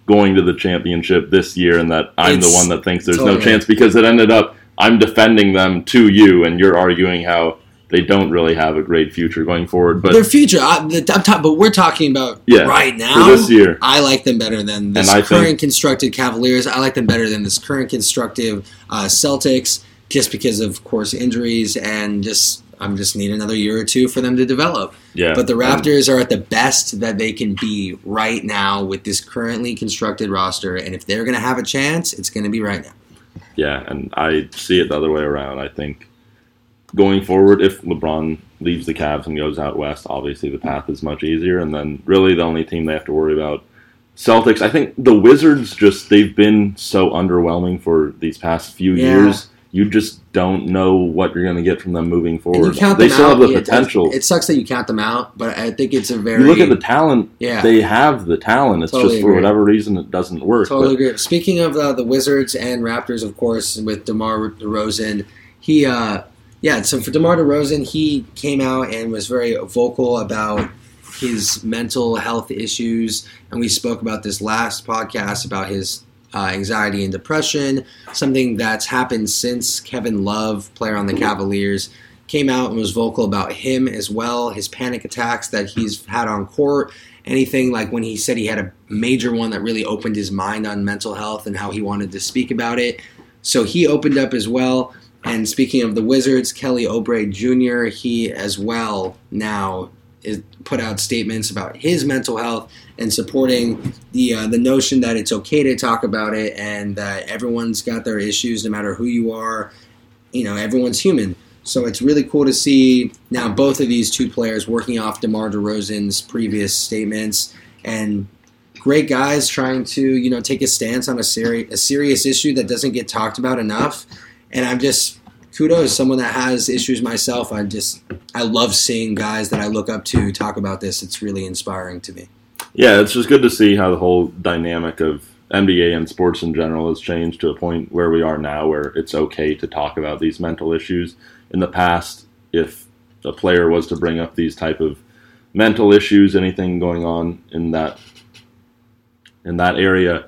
going to the championship this year and that I'm It's the one that thinks there's totally. no chance, because it ended up I'm defending them to you and you're arguing how they don't really have a great future going forward. But Their future, I, the, I'm ta- but we're talking about Yeah, right now. for this year. I like them better than this And I current think- constructed Cavaliers. I like them better than this current constructive uh, Celtics, just because of course injuries and just I'm just need another year or two for them to develop. yeah, But the and- Raptors are at the best that they can be right now with this currently constructed roster, and if they're going to have a chance, it's going to be right now. Yeah, and I see it the other way around. I think going forward, if LeBron leaves the Cavs and goes out west, obviously the path is much easier. And then really the only team they have to worry about, Celtics. I think the Wizards just, they've been so underwhelming for these past few Yeah. years. You just don't know what you're going to get from them moving And forward. you count They them still out, have the yeah, it does- potential. It sucks that you count them out, but I think it's a very You look at the talent, yeah. they have the talent. It's Totally just for agree. whatever reason it doesn't work. Totally But agree. Speaking of uh, the Wizards and Raptors, of course, with DeMar DeRozan, he, uh, yeah, so for DeMar DeRozan, he came out and was very vocal about his mental health issues, and we spoke about this last podcast about his uh, anxiety and depression, something that's happened since Kevin Love, player on the Cavaliers, came out and was vocal about him as well, his panic attacks that he's had on court, anything like when he said he had a major one that really opened his mind on mental health and how he wanted to speak about it. So he opened up as well. And speaking of the Wizards, Kelly Oubre Junior, he as well now is put out statements about his mental health and supporting the uh, the notion that it's okay to talk about it and that everyone's got their issues no matter who you are. You know, everyone's human. So it's really cool to see now both of these two players working off DeMar DeRozan's previous statements and great guys trying to, you know, take a stance on a, seri- a serious issue that doesn't get talked about enough. And I'm just kudos, someone that has issues myself. I just I love seeing guys that I look up to talk about this. It's really inspiring to me. yeah, it's just good to see how the whole dynamic of N B A and sports in general has changed to a point where we are now, where it's okay to talk about these mental issues. In the past, if a player was to bring up these type of mental issues, anything going on in that in that area,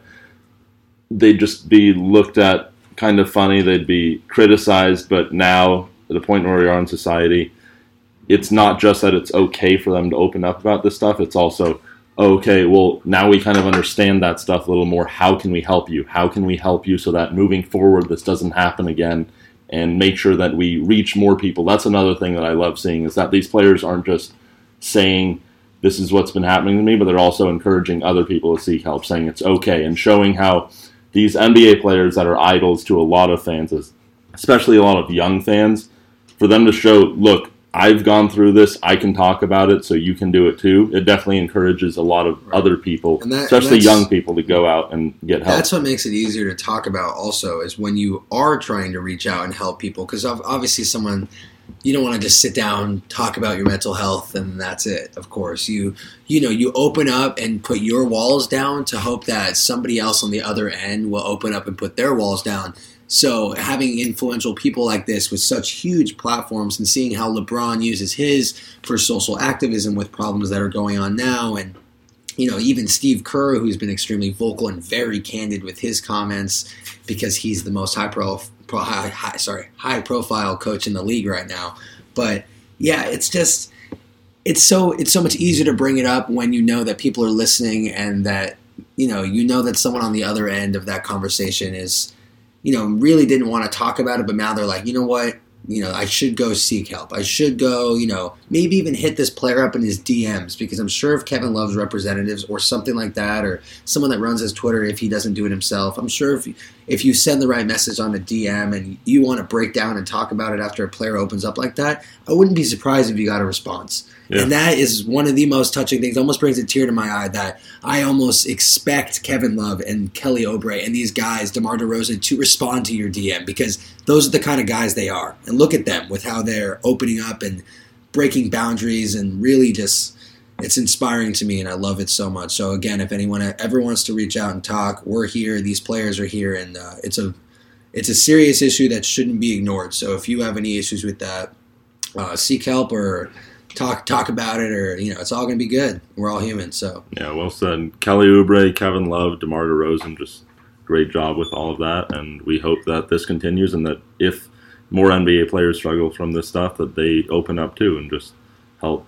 they'd just be looked at kind of funny. They'd be criticized. But now, at the point where we are in society, it's not just that it's okay for them to open up about this stuff. It's also, okay, well, now we kind of understand that stuff a little more. How can we help you? How can we help you so that moving forward this doesn't happen again, and make sure that we reach more people? That's another thing that I love seeing, is that these players aren't just saying, this is what's been happening to me, but they're also encouraging other people to seek help, saying it's okay, and showing how these N B A players that are idols to a lot of fans, especially a lot of young fans, for them to show, look, I've gone through this, I can talk about it, so you can do it too. It definitely encourages a lot of Right. other people, And that- especially that's- young people, to go out and get help. That's what makes it easier to talk about also is when you are trying to reach out and help people. Because obviously someone, you don't want to just sit down, talk about your mental health, and that's it, of course. You you know, you open up and put your walls down to hope that somebody else on the other end will open up and put their walls down. So having influential people like this with such huge platforms and seeing how LeBron uses his for social activism with problems that are going on now, and you know, even Steve Kerr, who's been extremely vocal and very candid with his comments because he's the most high pro, pro high, high, sorry, high profile coach in the league right now. But yeah, it's just it's so it's so much easier to bring it up when you know that people are listening and that you know you know that someone on the other end of that conversation is, you know, really didn't want to talk about it, but now they're like, you know what? You know, I should go seek help. I should go, you know, maybe even hit this player up in his D Ms, because I'm sure if Kevin Love's representatives or something like that, or someone that runs his Twitter, if he doesn't do it himself, I'm sure if if you send the right message on a D M and you want to break down and talk about it after a player opens up like that, I wouldn't be surprised if you got a response. Yeah. And that is one of the most touching things. It almost brings a tear to my eye that I almost expect Kevin Love and Kelly Oubre and these guys, DeMar DeRozan, to respond to your D M, because those are the kind of guys they are. And look at them with how they're opening up and breaking boundaries, and really just, it's inspiring to me, and I love it so much. So again, if anyone ever wants to reach out and talk, we're here. These players are here, and uh, it's a it's a serious issue that shouldn't be ignored. So if you have any issues with that, uh, seek help or talk talk about it, or you know, it's all going to be good. We're all human, so yeah, well said. Kelly Oubre, Kevin Love, DeMar DeRozan, just great job with all of that, and we hope that this continues, and that if more N B A players struggle from this stuff, that they open up too and just help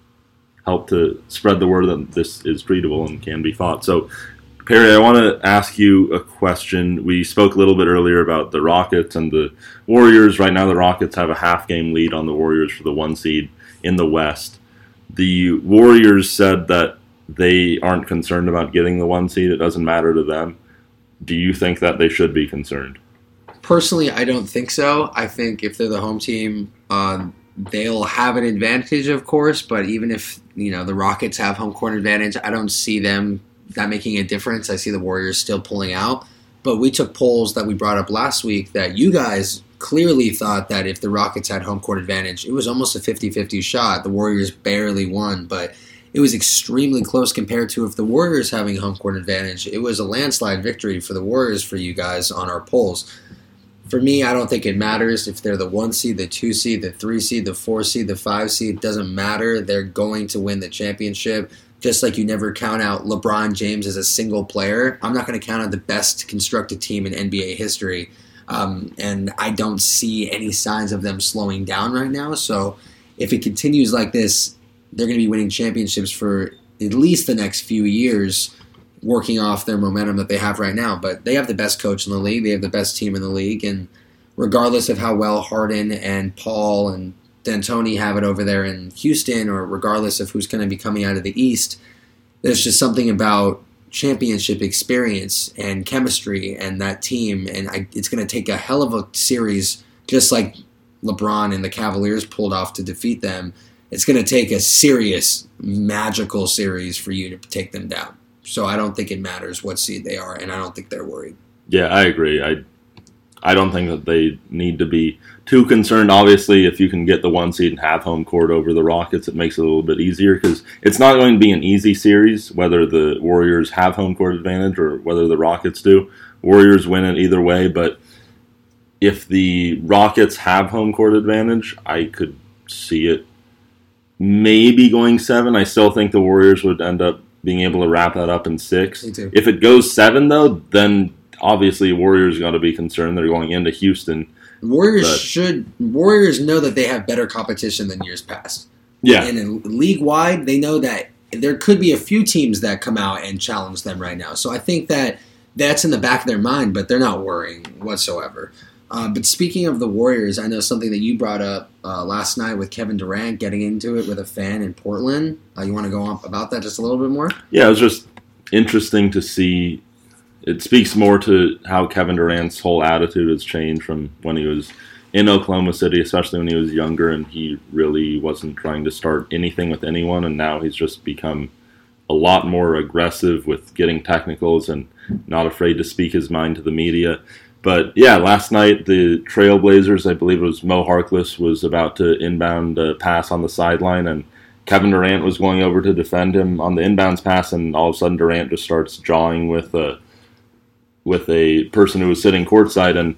help to spread the word that this is treatable and can be fought. So, Perry, I want to ask you a question. We spoke a little bit earlier about the Rockets and the Warriors. Right now, the Rockets have a half-game lead on the Warriors for the one seed in the West. The Warriors said that they aren't concerned about getting the one seed. It doesn't matter to them. Do you think that they should be concerned? Personally, I don't think so. I think if they're the home team, uh, they'll have an advantage, of course. But even if you know the Rockets have home court advantage, I don't see them that making a difference. I see the Warriors still pulling out. But we took polls that we brought up last week that you guys clearly thought that if the Rockets had home court advantage, it was almost a fifty-fifty shot. The Warriors barely won, but it was extremely close compared to if the Warriors having home court advantage. It was a landslide victory for the Warriors for you guys on our polls. For me, I don't think it matters if they're the one seed, the two seed, the three seed, the four seed, the five seed. It doesn't matter. They're going to win the championship. Just like you never count out LeBron James as a single player, I'm not going to count out the best constructed team in N B A history. Um, and I don't see any signs of them slowing down right now. So if it continues like this, they're going to be winning championships for at least the next few years, working off their momentum that they have right now. But they have the best coach in the league. They have the best team in the league. And regardless of how well Harden and Paul and D'Antoni have it over there in Houston, or regardless of who's going to be coming out of the East, there's just something about championship experience and chemistry and that team. And I, it's going to take a hell of a series, just like LeBron and the Cavaliers pulled off to defeat them. It's going to take a serious, magical series for you to take them down. So I don't think it matters what seed they are, and I don't think they're worried. Yeah, I agree. I I don't think that they need to be too concerned. Obviously, if you can get the one seed and have home court over the Rockets, it makes it a little bit easier, because it's not going to be an easy series, whether the Warriors have home court advantage or whether the Rockets do. Warriors win it either way, but if the Rockets have home court advantage, I could see it maybe going seven. I still think the Warriors would end up being able to wrap that up in six. Me too. If it goes seven, though, then obviously Warriors got to be concerned. They're going into Houston. Warriors but, should Warriors know that they have better competition than years past. Yeah. And in league wide, they know that there could be a few teams that come out and challenge them right now. So I think that that's in the back of their mind, but they're not worrying whatsoever. Uh, but speaking of the Warriors, I know something that you brought up uh, last night with Kevin Durant getting into it with a fan in Portland. Uh, you want to go on about that just a little bit more? Yeah, it was just interesting to see. It speaks more to how Kevin Durant's whole attitude has changed from when he was in Oklahoma City, especially when he was younger, and he really wasn't trying to start anything with anyone, and now he's just become a lot more aggressive with getting technicals and not afraid to speak his mind to the media. But yeah, last night the Trailblazers, I believe it was Mo Harkless, was about to inbound a pass on the sideline, and Kevin Durant was going over to defend him on the inbounds pass, and all of a sudden Durant just starts jawing with a with a person who was sitting courtside, and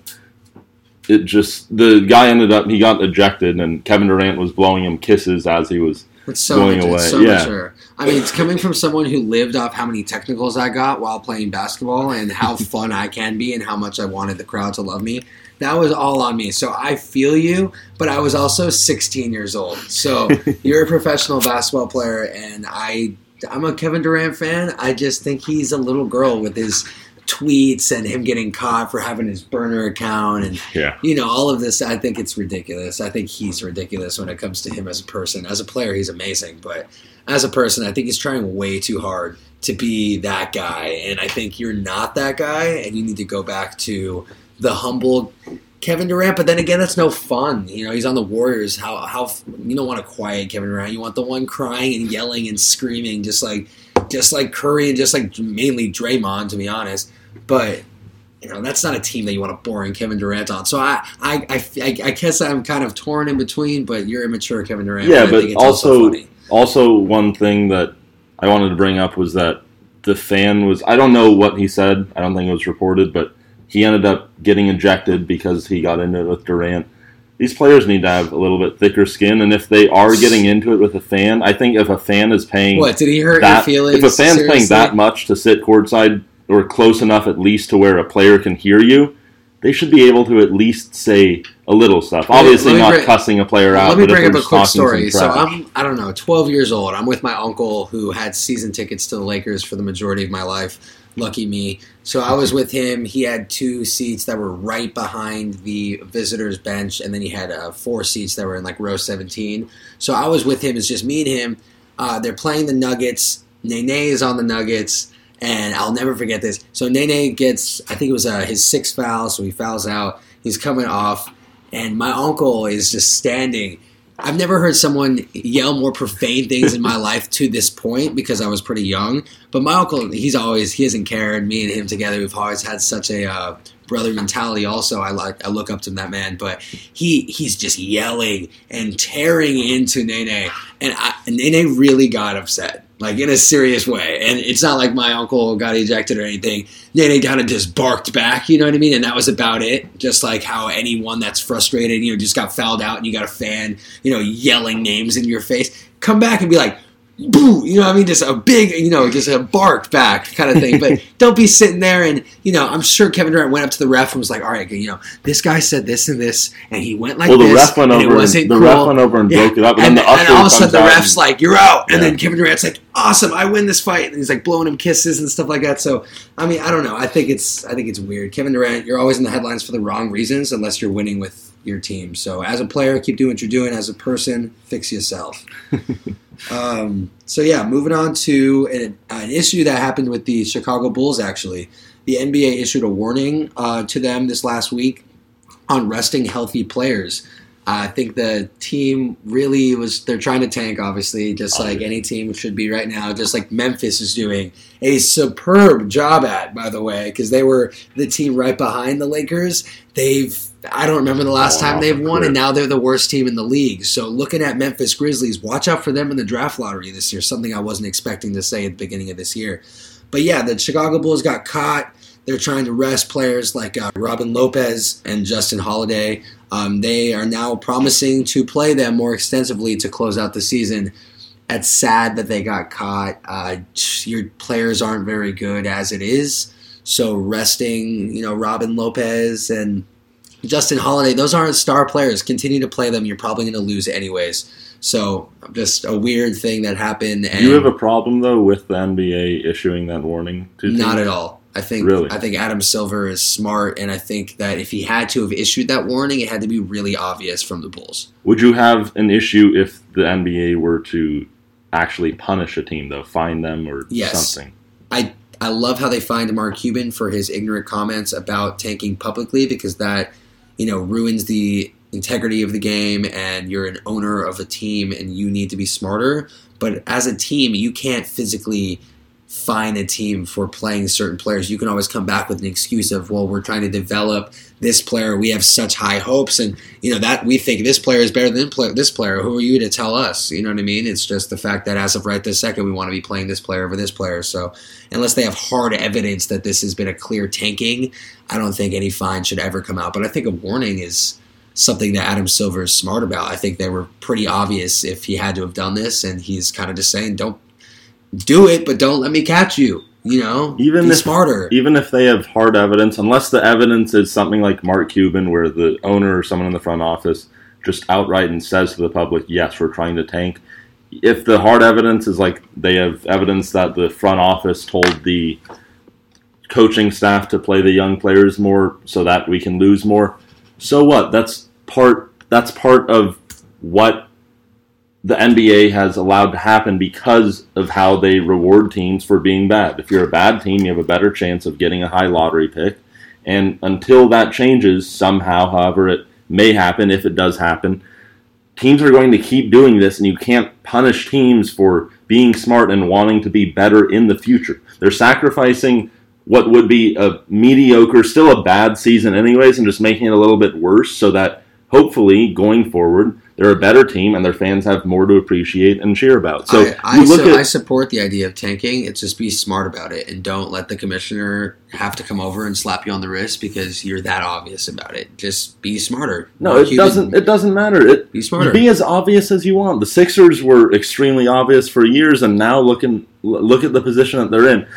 it just the guy ended up he got ejected, and Kevin Durant was blowing him kisses as he was It's so going much, away. It's so yeah. mature. I mean, it's coming from someone who lived off how many technicals I got while playing basketball and how fun I can be and how much I wanted the crowd to love me. That was all on me. So I feel you, but I was also sixteen years old. So you're a professional basketball player, and I, I'm a Kevin Durant fan. I just think he's a little girl with his tweets and him getting caught for having his burner account and Yeah. you know all of this. I think it's ridiculous. I think he's ridiculous when it comes to him as a person. As a player, he's amazing, but as a person, I think he's trying way too hard to be that guy, and I think you're not that guy, and you need to go back to the humble Kevin Durant. But then again, that's no fun. You know, he's on the Warriors. How how you don't want a quiet Kevin Durant. You want the one crying and yelling and screaming, just like just like Curry and just like mainly Draymond, to be honest. But you know, that's not a team that you want a boring Kevin Durant on. So I, I, I, I guess I'm kind of torn in between. But you're immature, Kevin Durant. Yeah, but, I but think it's also, also funny. also one thing that I wanted to bring up was that the fan was, I don't know what he said, I don't think it was reported, but he ended up getting ejected because he got into it with Durant. these players need to have a little bit thicker skin, and if they are getting into it with a fan, I think if a fan is paying what did he hurt that, your feelings? If a fan's seriously? paying that much to sit courtside or close enough at least to where a player can hear you, they should be able to at least say a little stuff. Obviously, not bring, cussing a player out. Let me but bring if up a quick story. So trash. I'm, I don't know, twelve years old. I'm with my uncle who had season tickets to the Lakers for the majority of my life. Lucky me. So I was with him. He had two seats that were right behind the visitors' bench, and then he had uh, four seats that were in like row seventeen. So I was with him. It's just me and him. Uh, they're playing the Nuggets. Nene is on the Nuggets, and I'll never forget this. So Nene gets, I think it was uh, his sixth foul, so he fouls out. He's coming off, and my uncle is just standing. I've never heard someone yell more profane things in my life to this point because I was pretty young. But my uncle, he's always, he doesn't care. And me and him together, we've always had such a uh, brother mentality also. I like, I look up to that man. But he he's just yelling and tearing into Nene. And, I, and Nene really got upset, like in a serious way. And it's not like my uncle got ejected or anything. Nene kind of just barked back, you know what I mean? And that was about it. Just like how anyone that's frustrated, you know, just got fouled out and you got a fan, you know, yelling names in your face, come back and be like, boo, you know what I mean? Just a big, you know, just a bark back kind of thing. But don't be sitting there and, you know, I'm sure Kevin Durant went up to the ref and was like, all right, you know, this guy said this and this, and he went like well, the this. Ref went and over it wasn't and, the cool. ref went over and yeah. broke it up. And, and then the and usher all of a sudden the comes out ref's and, like, you're out. And yeah. then Kevin Durant's like, awesome, I win this fight. And he's like blowing him kisses and stuff like that. So, I mean, I don't know. I think it's I think it's weird. Kevin Durant, you're always in the headlines for the wrong reasons unless you're winning with your team. So as a player, keep doing what you're doing. As a person, fix yourself. um, so yeah, moving on to an, an issue that happened with the Chicago Bulls, actually. The N B A issued a warning uh, to them this last week on resting healthy players. I think the team really was, they're trying to tank, obviously, just like any team should be right now, just like Memphis is doing a superb job at, by the way, because they were the team right behind the Lakers. They've, I don't remember the last time they've won, and now they're the worst team in the league. So looking at Memphis Grizzlies, watch out for them in the draft lottery this year, something I wasn't expecting to say at the beginning of this year. But yeah, the Chicago Bulls got caught. They're trying to rest players like uh, Robin Lopez and Justin Holiday. Um, they are now promising to play them more extensively to close out the season. It's sad that they got caught. Uh, your players aren't very good as it is. So resting, you know, Robin Lopez and Justin Holiday, those aren't star players. Continue to play them. You're probably going to lose anyways. So just a weird thing that happened. And do you have a problem, though, with the N B A issuing that warning to teams? Not at all. I think really? I think Adam Silver is smart, and I think that if he had to have issued that warning, it had to be really obvious from the Bulls. Would you have an issue if the N B A were to actually punish a team, though, fine them or yes. something? I I love how they fined Mark Cuban for his ignorant comments about tanking publicly, because that, you know, ruins the integrity of the game, and you're an owner of a team and you need to be smarter. But as a team, you can't physically fine a team for playing certain players. You can always come back with an excuse of, well, we're trying to develop this player. We have such high hopes, and you know that we think this player is better than play- this player. Who are you to tell us? You know what I mean? It's just the fact that as of right this second, we want to be playing this player over this player. So unless they have hard evidence that this has been a clear tanking, I don't think any fine should ever come out. But I think a warning is something that Adam Silver is smart about. I think they were pretty obvious if he had to have done this, and he's kind of just saying, don't do it, but don't let me catch you. You know, even be if, smarter. Even if they have hard evidence, unless the evidence is something like Mark Cuban, where the owner or someone in the front office just outright and says to the public, yes, we're trying to tank. If the hard evidence is like they have evidence that the front office told the coaching staff to play the young players more so that we can lose more, so what? That's part, that's part of what the N B A has allowed to happen because of how they reward teams for being bad. If you're a bad team, you have a better chance of getting a high lottery pick. And until that changes somehow, however it may happen, if it does happen, teams are going to keep doing this, and you can't punish teams for being smart and wanting to be better in the future. They're sacrificing what would be a mediocre, still a bad season anyways, and just making it a little bit worse so that hopefully going forward they're a better team, and their fans have more to appreciate and cheer about. So I, I, you look so at, I support the idea of tanking. It's just be smart about it, and don't let the commissioner have to come over and slap you on the wrist because you're that obvious about it. Just be smarter. No, Mark it Cuban, doesn't. It doesn't matter. It, Be smarter. Be as obvious as you want. The Sixers were extremely obvious for years, and now look in, look at the position that they're in.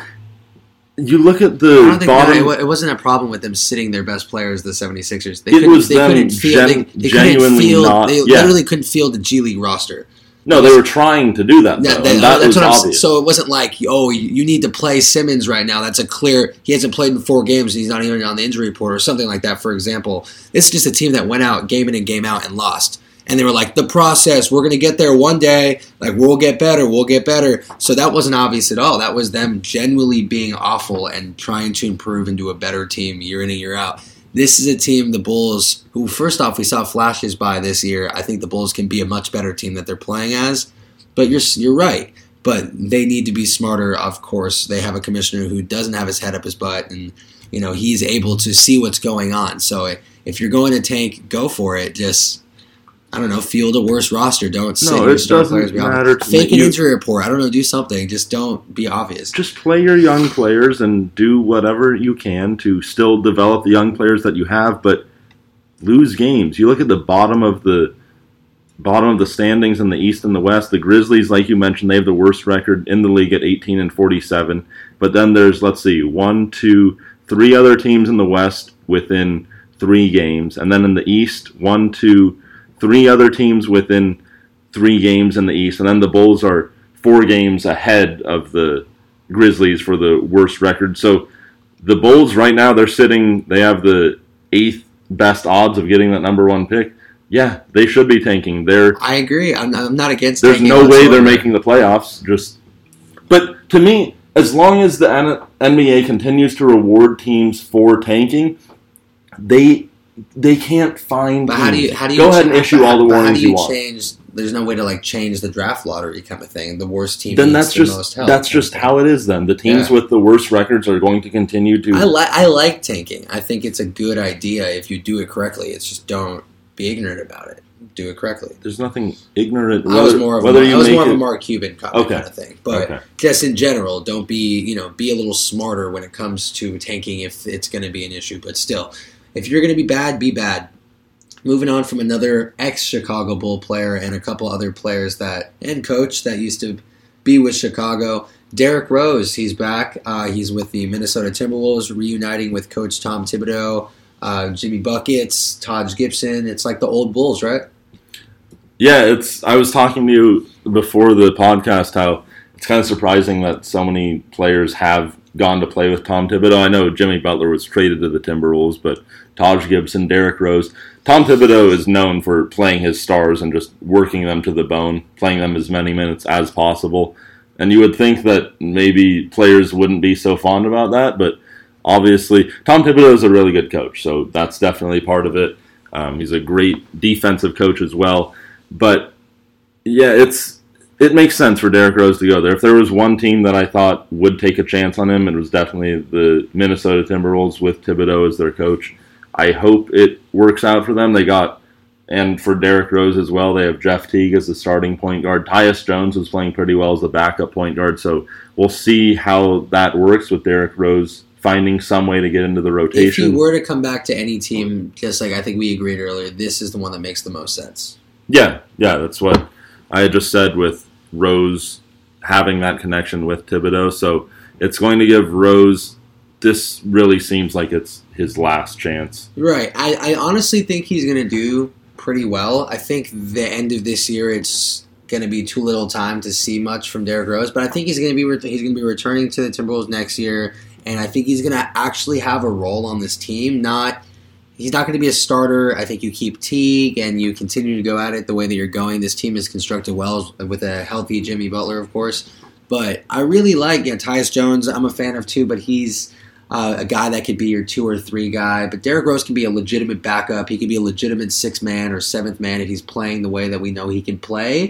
You look at the I don't think bottom. that, it, wa- it wasn't a problem with them sitting their best players, the 76ers. They It couldn't, was they them couldn't feel. gen- they, they couldn't genuinely feel. not- They yeah. literally couldn't feel the G League roster. no, they were trying to do that, though, That, that, and that that's was what I'm, obvious. so it wasn't like, oh, you you need to play Simmons right now. That's a clear. He hasn't played in four games. And he's not even on the injury report or something like that. For example, this is just a team that went out game in and game out and lost. And they were like, the process, we're going to get there one day. Like, we'll get better, we'll get better. So that wasn't obvious at all. That was them genuinely being awful and trying to improve into a better team year in and year out. This is a team, the Bulls, who first off, we saw flashes by this year. I think the Bulls can be a much better team that they're playing as. But you're you're right. But they need to be smarter, of course. They have a commissioner who doesn't have his head up his butt, and you know he's able to see what's going on. So if you're going to tank, go for it. Just I don't know, field a worse roster. Don't sit No, your it star doesn't players behind. matter to Fake me. an You- injury report. I don't know. Do something. Just don't be obvious. Just play your young players and do whatever you can to still develop the young players that you have, but lose games. You look at the bottom of the bottom of the standings in the East and the West. The Grizzlies, like you mentioned, they have the worst record in the league at eighteen and forty-seven. But then there's, let's see, one, two, three other teams in the West within three games, and then in the East, one, two, three other teams within three games in the East, and then the Bulls are four games ahead of the Grizzlies for the worst record. So the Bulls right now, they're sitting, they have the eighth best odds of getting that number one pick. Yeah, they should be tanking. They're I agree. I'm, I'm not against. there's tanking no way whatsoever. they're making the playoffs. Just, but to me, as long as the N B A continues to reward teams for tanking, they they can't find. But how do you teams. how do you go ahead and but- issue all the but how warnings do you, you want? change? There's no way to like change the draft lottery kind of thing. The worst team. Then needs that's the just most help. that's just how it is. Then the teams Yeah. with the worst records are going to continue to. I like I like tanking. I think it's a good idea if you do it correctly. It's just don't be ignorant about it. Do it correctly. There's nothing ignorant. I was more of whether a, you I was make more of a it- Mark Cuban kind Okay. of thing. But Okay. just in general, don't be you know be a little smarter when it comes to tanking if it's going to be an issue. But still, if you're going to be bad, be bad. Moving on from another ex-Chicago Bull player and a couple other players that and coach that used to be with Chicago, Derrick Rose. He's back. Uh, he's with the Minnesota Timberwolves, reuniting with Coach Tom Thibodeau, uh, Jimmy Buckets, Taj Gibson. It's like the old Bulls, right? Yeah, it's. I was talking to you before the podcast how it's kind of surprising that so many players have gone to play with Tom Thibodeau. I know Jimmy Butler was traded to the Timberwolves, but Taj Gibson, Derrick Rose. Tom Thibodeau is known for playing his stars and just working them to the bone, playing them as many minutes as possible. And you would think that maybe players wouldn't be so fond about that, but obviously Tom Thibodeau is a really good coach, so that's definitely part of it. Um, he's a great defensive coach as well. But yeah, it's it makes sense for Derrick Rose to go there. If there was one team that I thought would take a chance on him, it was definitely the Minnesota Timberwolves with Thibodeau as their coach. I hope it works out for them. They got, and for Derrick Rose as well, they have Jeff Teague as the starting point guard. Tyus Jones was playing pretty well as the backup point guard, so we'll see how that works with Derrick Rose finding some way to get into the rotation. If he were to come back to any team, just like I think we agreed earlier, this is the one that makes the most sense. Yeah, yeah, that's what I had just said with Rose having that connection with Thibodeau. So it's going to give Rose, this really seems like it's his last chance. Right. I, I honestly think he's going to do pretty well. I think the end of this year, it's going to be too little time to see much from Derrick Rose, but I think he's going to be re- he's going to be returning to the Timberwolves next year, and I think he's going to actually have a role on this team. Not he's not going to be a starter. I think you keep Teague and you continue to go at it the way that you're going. This team is constructed well with a healthy Jimmy Butler, of course. But I really like yeah, Tyus Jones. I'm a fan of too, but he's uh, a guy that could be your two or three guy. But Derrick Rose can be a legitimate backup. He can be a legitimate sixth man or seventh man if he's playing the way that we know he can play.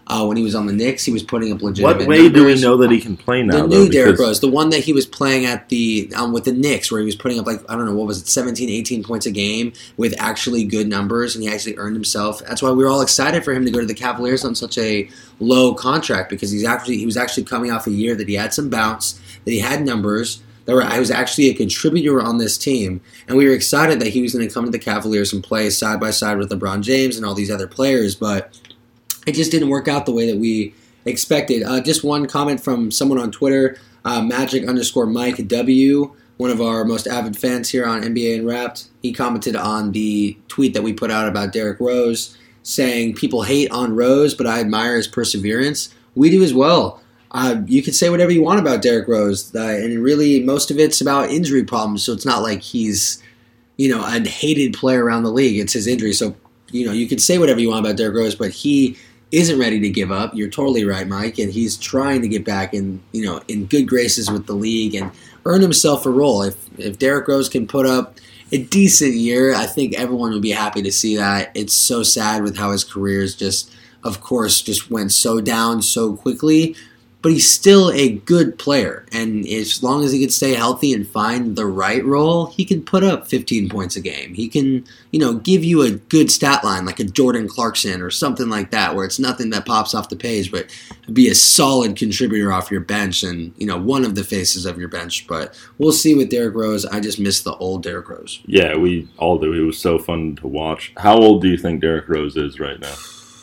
Uh, when he was on the Knicks, he was putting up legitimate What way numbers. do we know that he can play now? The though? new Derrick Because- Rose, the one that he was playing at the um, with the Knicks, where he was putting up like I don't know what was it, seventeen, eighteen points a game with actually good numbers, and he actually earned himself. That's why we were all excited for him to go to the Cavaliers on such a low contract because he's actually he was actually coming off a year that he had some bounce, that he had numbers. That were, I was actually a contributor on this team, and we were excited that he was going to come to the Cavaliers and play side by side with LeBron James and all these other players, but it just didn't work out the way that we expected. Uh, just one comment from someone on Twitter, uh, Magic underscore Mike W, one of our most avid fans here on N B A Unwrapped. He commented on the tweet that we put out about Derrick Rose, saying people hate on Rose, but I admire his perseverance. We do as well. Uh, you can say whatever you want about Derrick Rose, uh, and really most of it's about injury problems, so it's not like he's, you know, a hated player around the league. It's his injury. So, you know, you can say whatever you want about Derrick Rose, but he isn't ready to give up. You're totally right, Mike, and he's trying to get back in, you know, in good graces with the league and earn himself a role. If if Derrick Rose can put up a decent year, I think everyone would be happy to see that. It's so sad with how his careers just, of course, just went so down so quickly. But he's still a good player, and as long as he can stay healthy and find the right role, he can put up fifteen points a game. He can, you know, give you a good stat line like a Jordan Clarkson or something like that, where it's nothing that pops off the page, but be a solid contributor off your bench and, you know, one of the faces of your bench. But we'll see with Derrick Rose. I just miss the old Derrick Rose. Yeah, we all do. It was so fun to watch. How old do you think Derrick Rose is right now?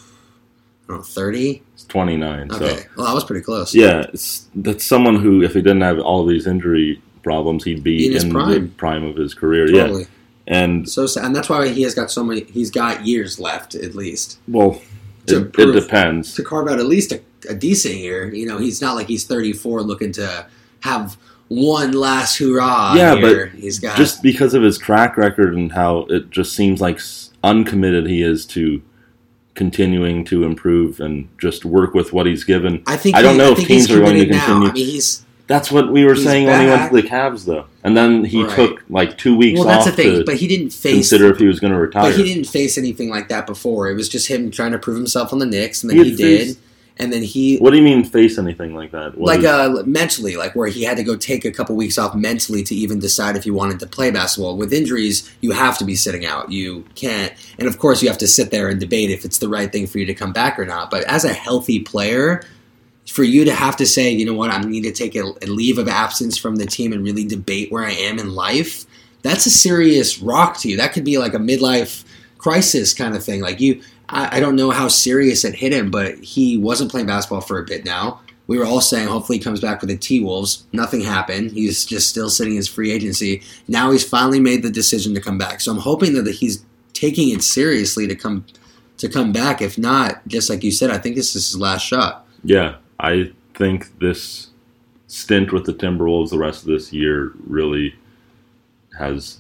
I don't know, thirty? He's twenty-nine. Okay. So. Well, that was pretty close. Yeah, it's, that's someone who, if he didn't have all these injury problems, he'd be In his in prime. the prime of his career. Totally. Yeah, and So sad. And that's why he has got so many, he's got years left at least. well, To it, it prove- depends. To carve out at least a, a decent year. You know, he's not like he's thirty-four looking to have one last hurrah. Yeah, here. but he's got just because of his track record and how it just seems like s- uncommitted he is to continuing to improve and just work with what he's given. I think I don't he- know I if think teams he's are going to committed now. continue. I mean, he's That's what we were he's saying when he went back. to the Cavs, though. And then he Right. took like two weeks well. That's off the thing. to But he didn't face. consider if he was going to retire. But he didn't face anything like that before. It was just him trying to prove himself on the Knicks, and then He he, had did. faced- And then he What do you mean face anything like that? What like is- uh, mentally, like where he had to go take a couple weeks off mentally to even decide if he wanted to play basketball. With injuries, you have to be sitting out. You can't, and of course, you have to sit there and debate if it's the right thing for you to come back or not. But as a healthy player, for you to have to say, you know what, I need to take a, a leave of absence from the team and really debate where I am in life, that's a serious rock to you. That could be like a midlife crisis kind of thing. Like you. I don't know how serious it hit him, but he wasn't playing basketball for a bit now. We were all saying hopefully he comes back with the T-Wolves. Nothing happened. He's just still sitting his free agency. Now he's finally made the decision to come back. So I'm hoping that he's taking it seriously to come to come back. If not, just like you said, I think this is his last shot. Yeah, I think this stint with the Timberwolves the rest of this year really has...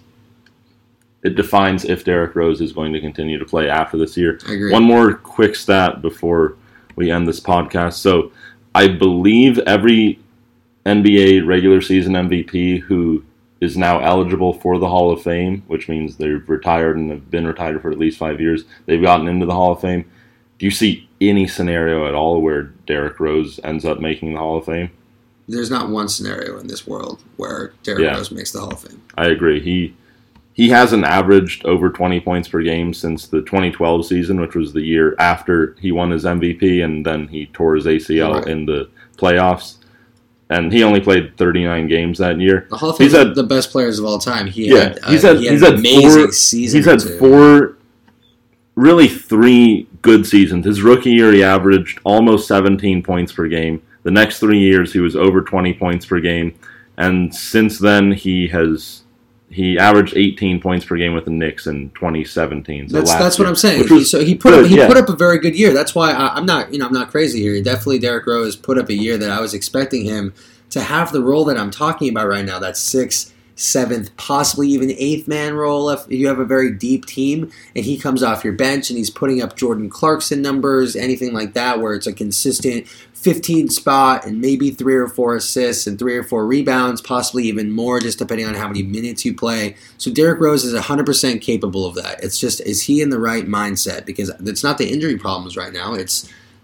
It defines if Derrick Rose is going to continue to play after this year. I agree. One more quick stat before we end this podcast. So I believe every N B A regular season M V P who is now eligible for the Hall of Fame, which means they've retired and have been retired for at least five years, they've gotten into the Hall of Fame. Do you see any scenario at all where Derrick Rose ends up making the Hall of Fame? There's not one scenario in this world where Derrick Yeah. Rose makes the Hall of Fame. I agree. He he hasn't averaged over twenty points per game since the twenty twelve season, which was the year after he won his M V P, and then he tore his A C L Right. in the playoffs. And he only played thirty-nine games that year. The Hall of Fame He's is had- the best players of all time. He Yeah, had, uh, he's had he had he's an had amazing four season. he's or had two. four, really three good seasons. His rookie year, he averaged almost seventeen points per game. The next three years, he was over twenty points per game, and since then, he has he averaged eighteen points per game with the Knicks in twenty seventeen. So That's last that's what year, I'm saying. which He, was so he put good, up he yeah. put up a very good year. That's why I, I'm not you know I'm not crazy here. Definitely, Derrick Rose put up a year that I was expecting him to have the role that I'm talking about right now. That sixth, seventh, possibly even eighth man role if you have a very deep team and he comes off your bench and he's putting up Jordan Clarkson numbers, anything like that, where it's a consistent fifteen spot and maybe three or four assists and three or four rebounds, possibly even more, just depending on how many minutes you play. So Derrick Rose is one hundred percent capable of that. It's just, is he in the right mindset? Because it's not the injury problems right now. It's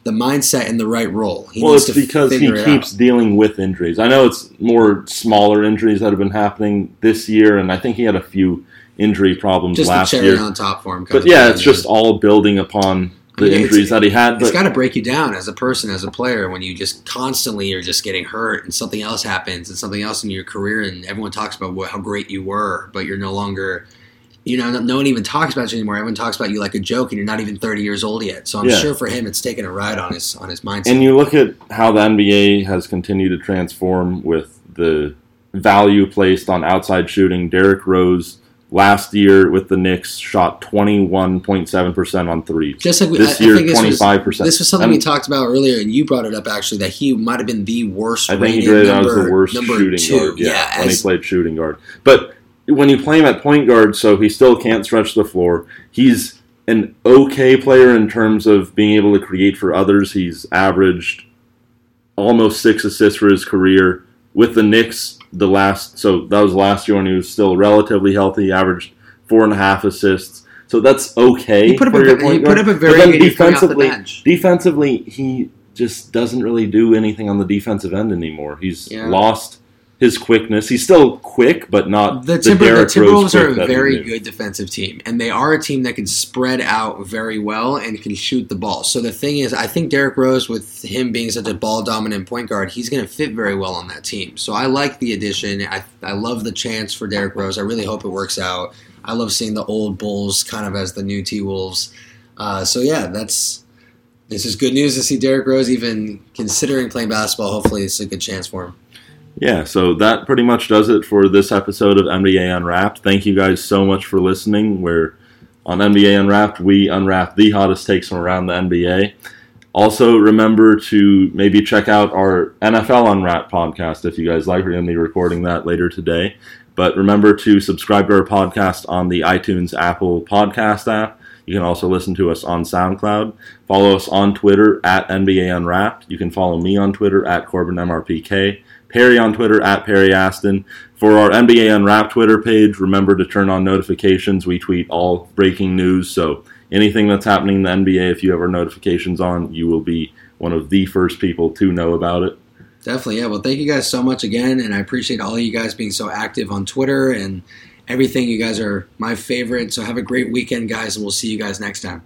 the mindset and the right role. He well, needs it's to because he figure it keeps out. dealing with injuries. I know it's more smaller injuries that have been happening this year, and I think he had a few injury problems Just last the cherry year. on top for him. But yeah, it's just all building upon the I mean, injuries that he had. It's But got to break you down as a person, as a player, when you just constantly are just getting hurt and something else happens and something else in your career, and everyone talks about what, how great you were, but you're no longer, you know, no, no one even talks about you anymore. Everyone talks about you like a joke, and you're not even thirty years old yet. So I'm Yeah. sure for him, it's taken a ride on his on his mindset. and you look at how the N B A has continued to transform with the value placed on outside shooting. Derrick Rose last year with the Knicks shot twenty-one point seven percent on threes. Just like we, this I, year, I think this twenty-five was, percent. this was something And we talked about earlier, and you brought it up actually, that he might have been the worst. I think he rated graded out number, as the worst number shooting two. guard. Yeah, yeah when he as, played shooting guard. But when you play him at point guard, so he still can't stretch the floor. He's an okay player in terms of being able to create for others. He's averaged almost six assists for his career with the Knicks. The last, so that was last year when he was still relatively healthy. He averaged four and a half assists. So that's okay. He put up for a, your he point put guard. up a But very then good year coming off the defensively, bench. defensively, he just doesn't really do anything on the defensive end anymore. He's Yeah. lost his quickness. He's still quick, but not The, the, Timber, the Derrick Rose Timberwolves are quick a that he very knew. good defensive team, and they are a team that can spread out very well and can shoot the ball. So the thing is, I think Derrick Rose, with him being such a ball-dominant point guard, he's going to fit very well on that team. So I like the addition. I, I love the chance for Derrick Rose. I really hope it works out. I love seeing the old Bulls kind of as the new T-Wolves. Uh, so yeah, that's this is good news to see Derrick Rose even considering playing basketball. Hopefully it's a good chance for him. Yeah, so that pretty much does it for this episode of N B A Unwrapped. Thank you guys so much for listening. Where on N B A Unwrapped, we unwrap the hottest takes from around the N B A. Also, remember to maybe check out our N F L Unwrapped podcast if you guys like. We're going to be recording that later today. But remember to subscribe to our podcast on the iTunes Apple Podcast app. You can also listen to us on SoundCloud. Follow us on Twitter at N B A Unwrapped. You can follow me on Twitter at Corbin M R P K. Perry on Twitter at Perry Aston. For our N B A Unwrapped Twitter page, remember to turn on notifications. We tweet all breaking news, so anything that's happening in the N B A, if you have our notifications on, you will be one of the first people to know about it. Definitely, yeah. Well, thank you guys so much again, and I appreciate all of you guys being so active on Twitter and everything. You guys are my favorite, so have a great weekend, guys, and we'll see you guys next time.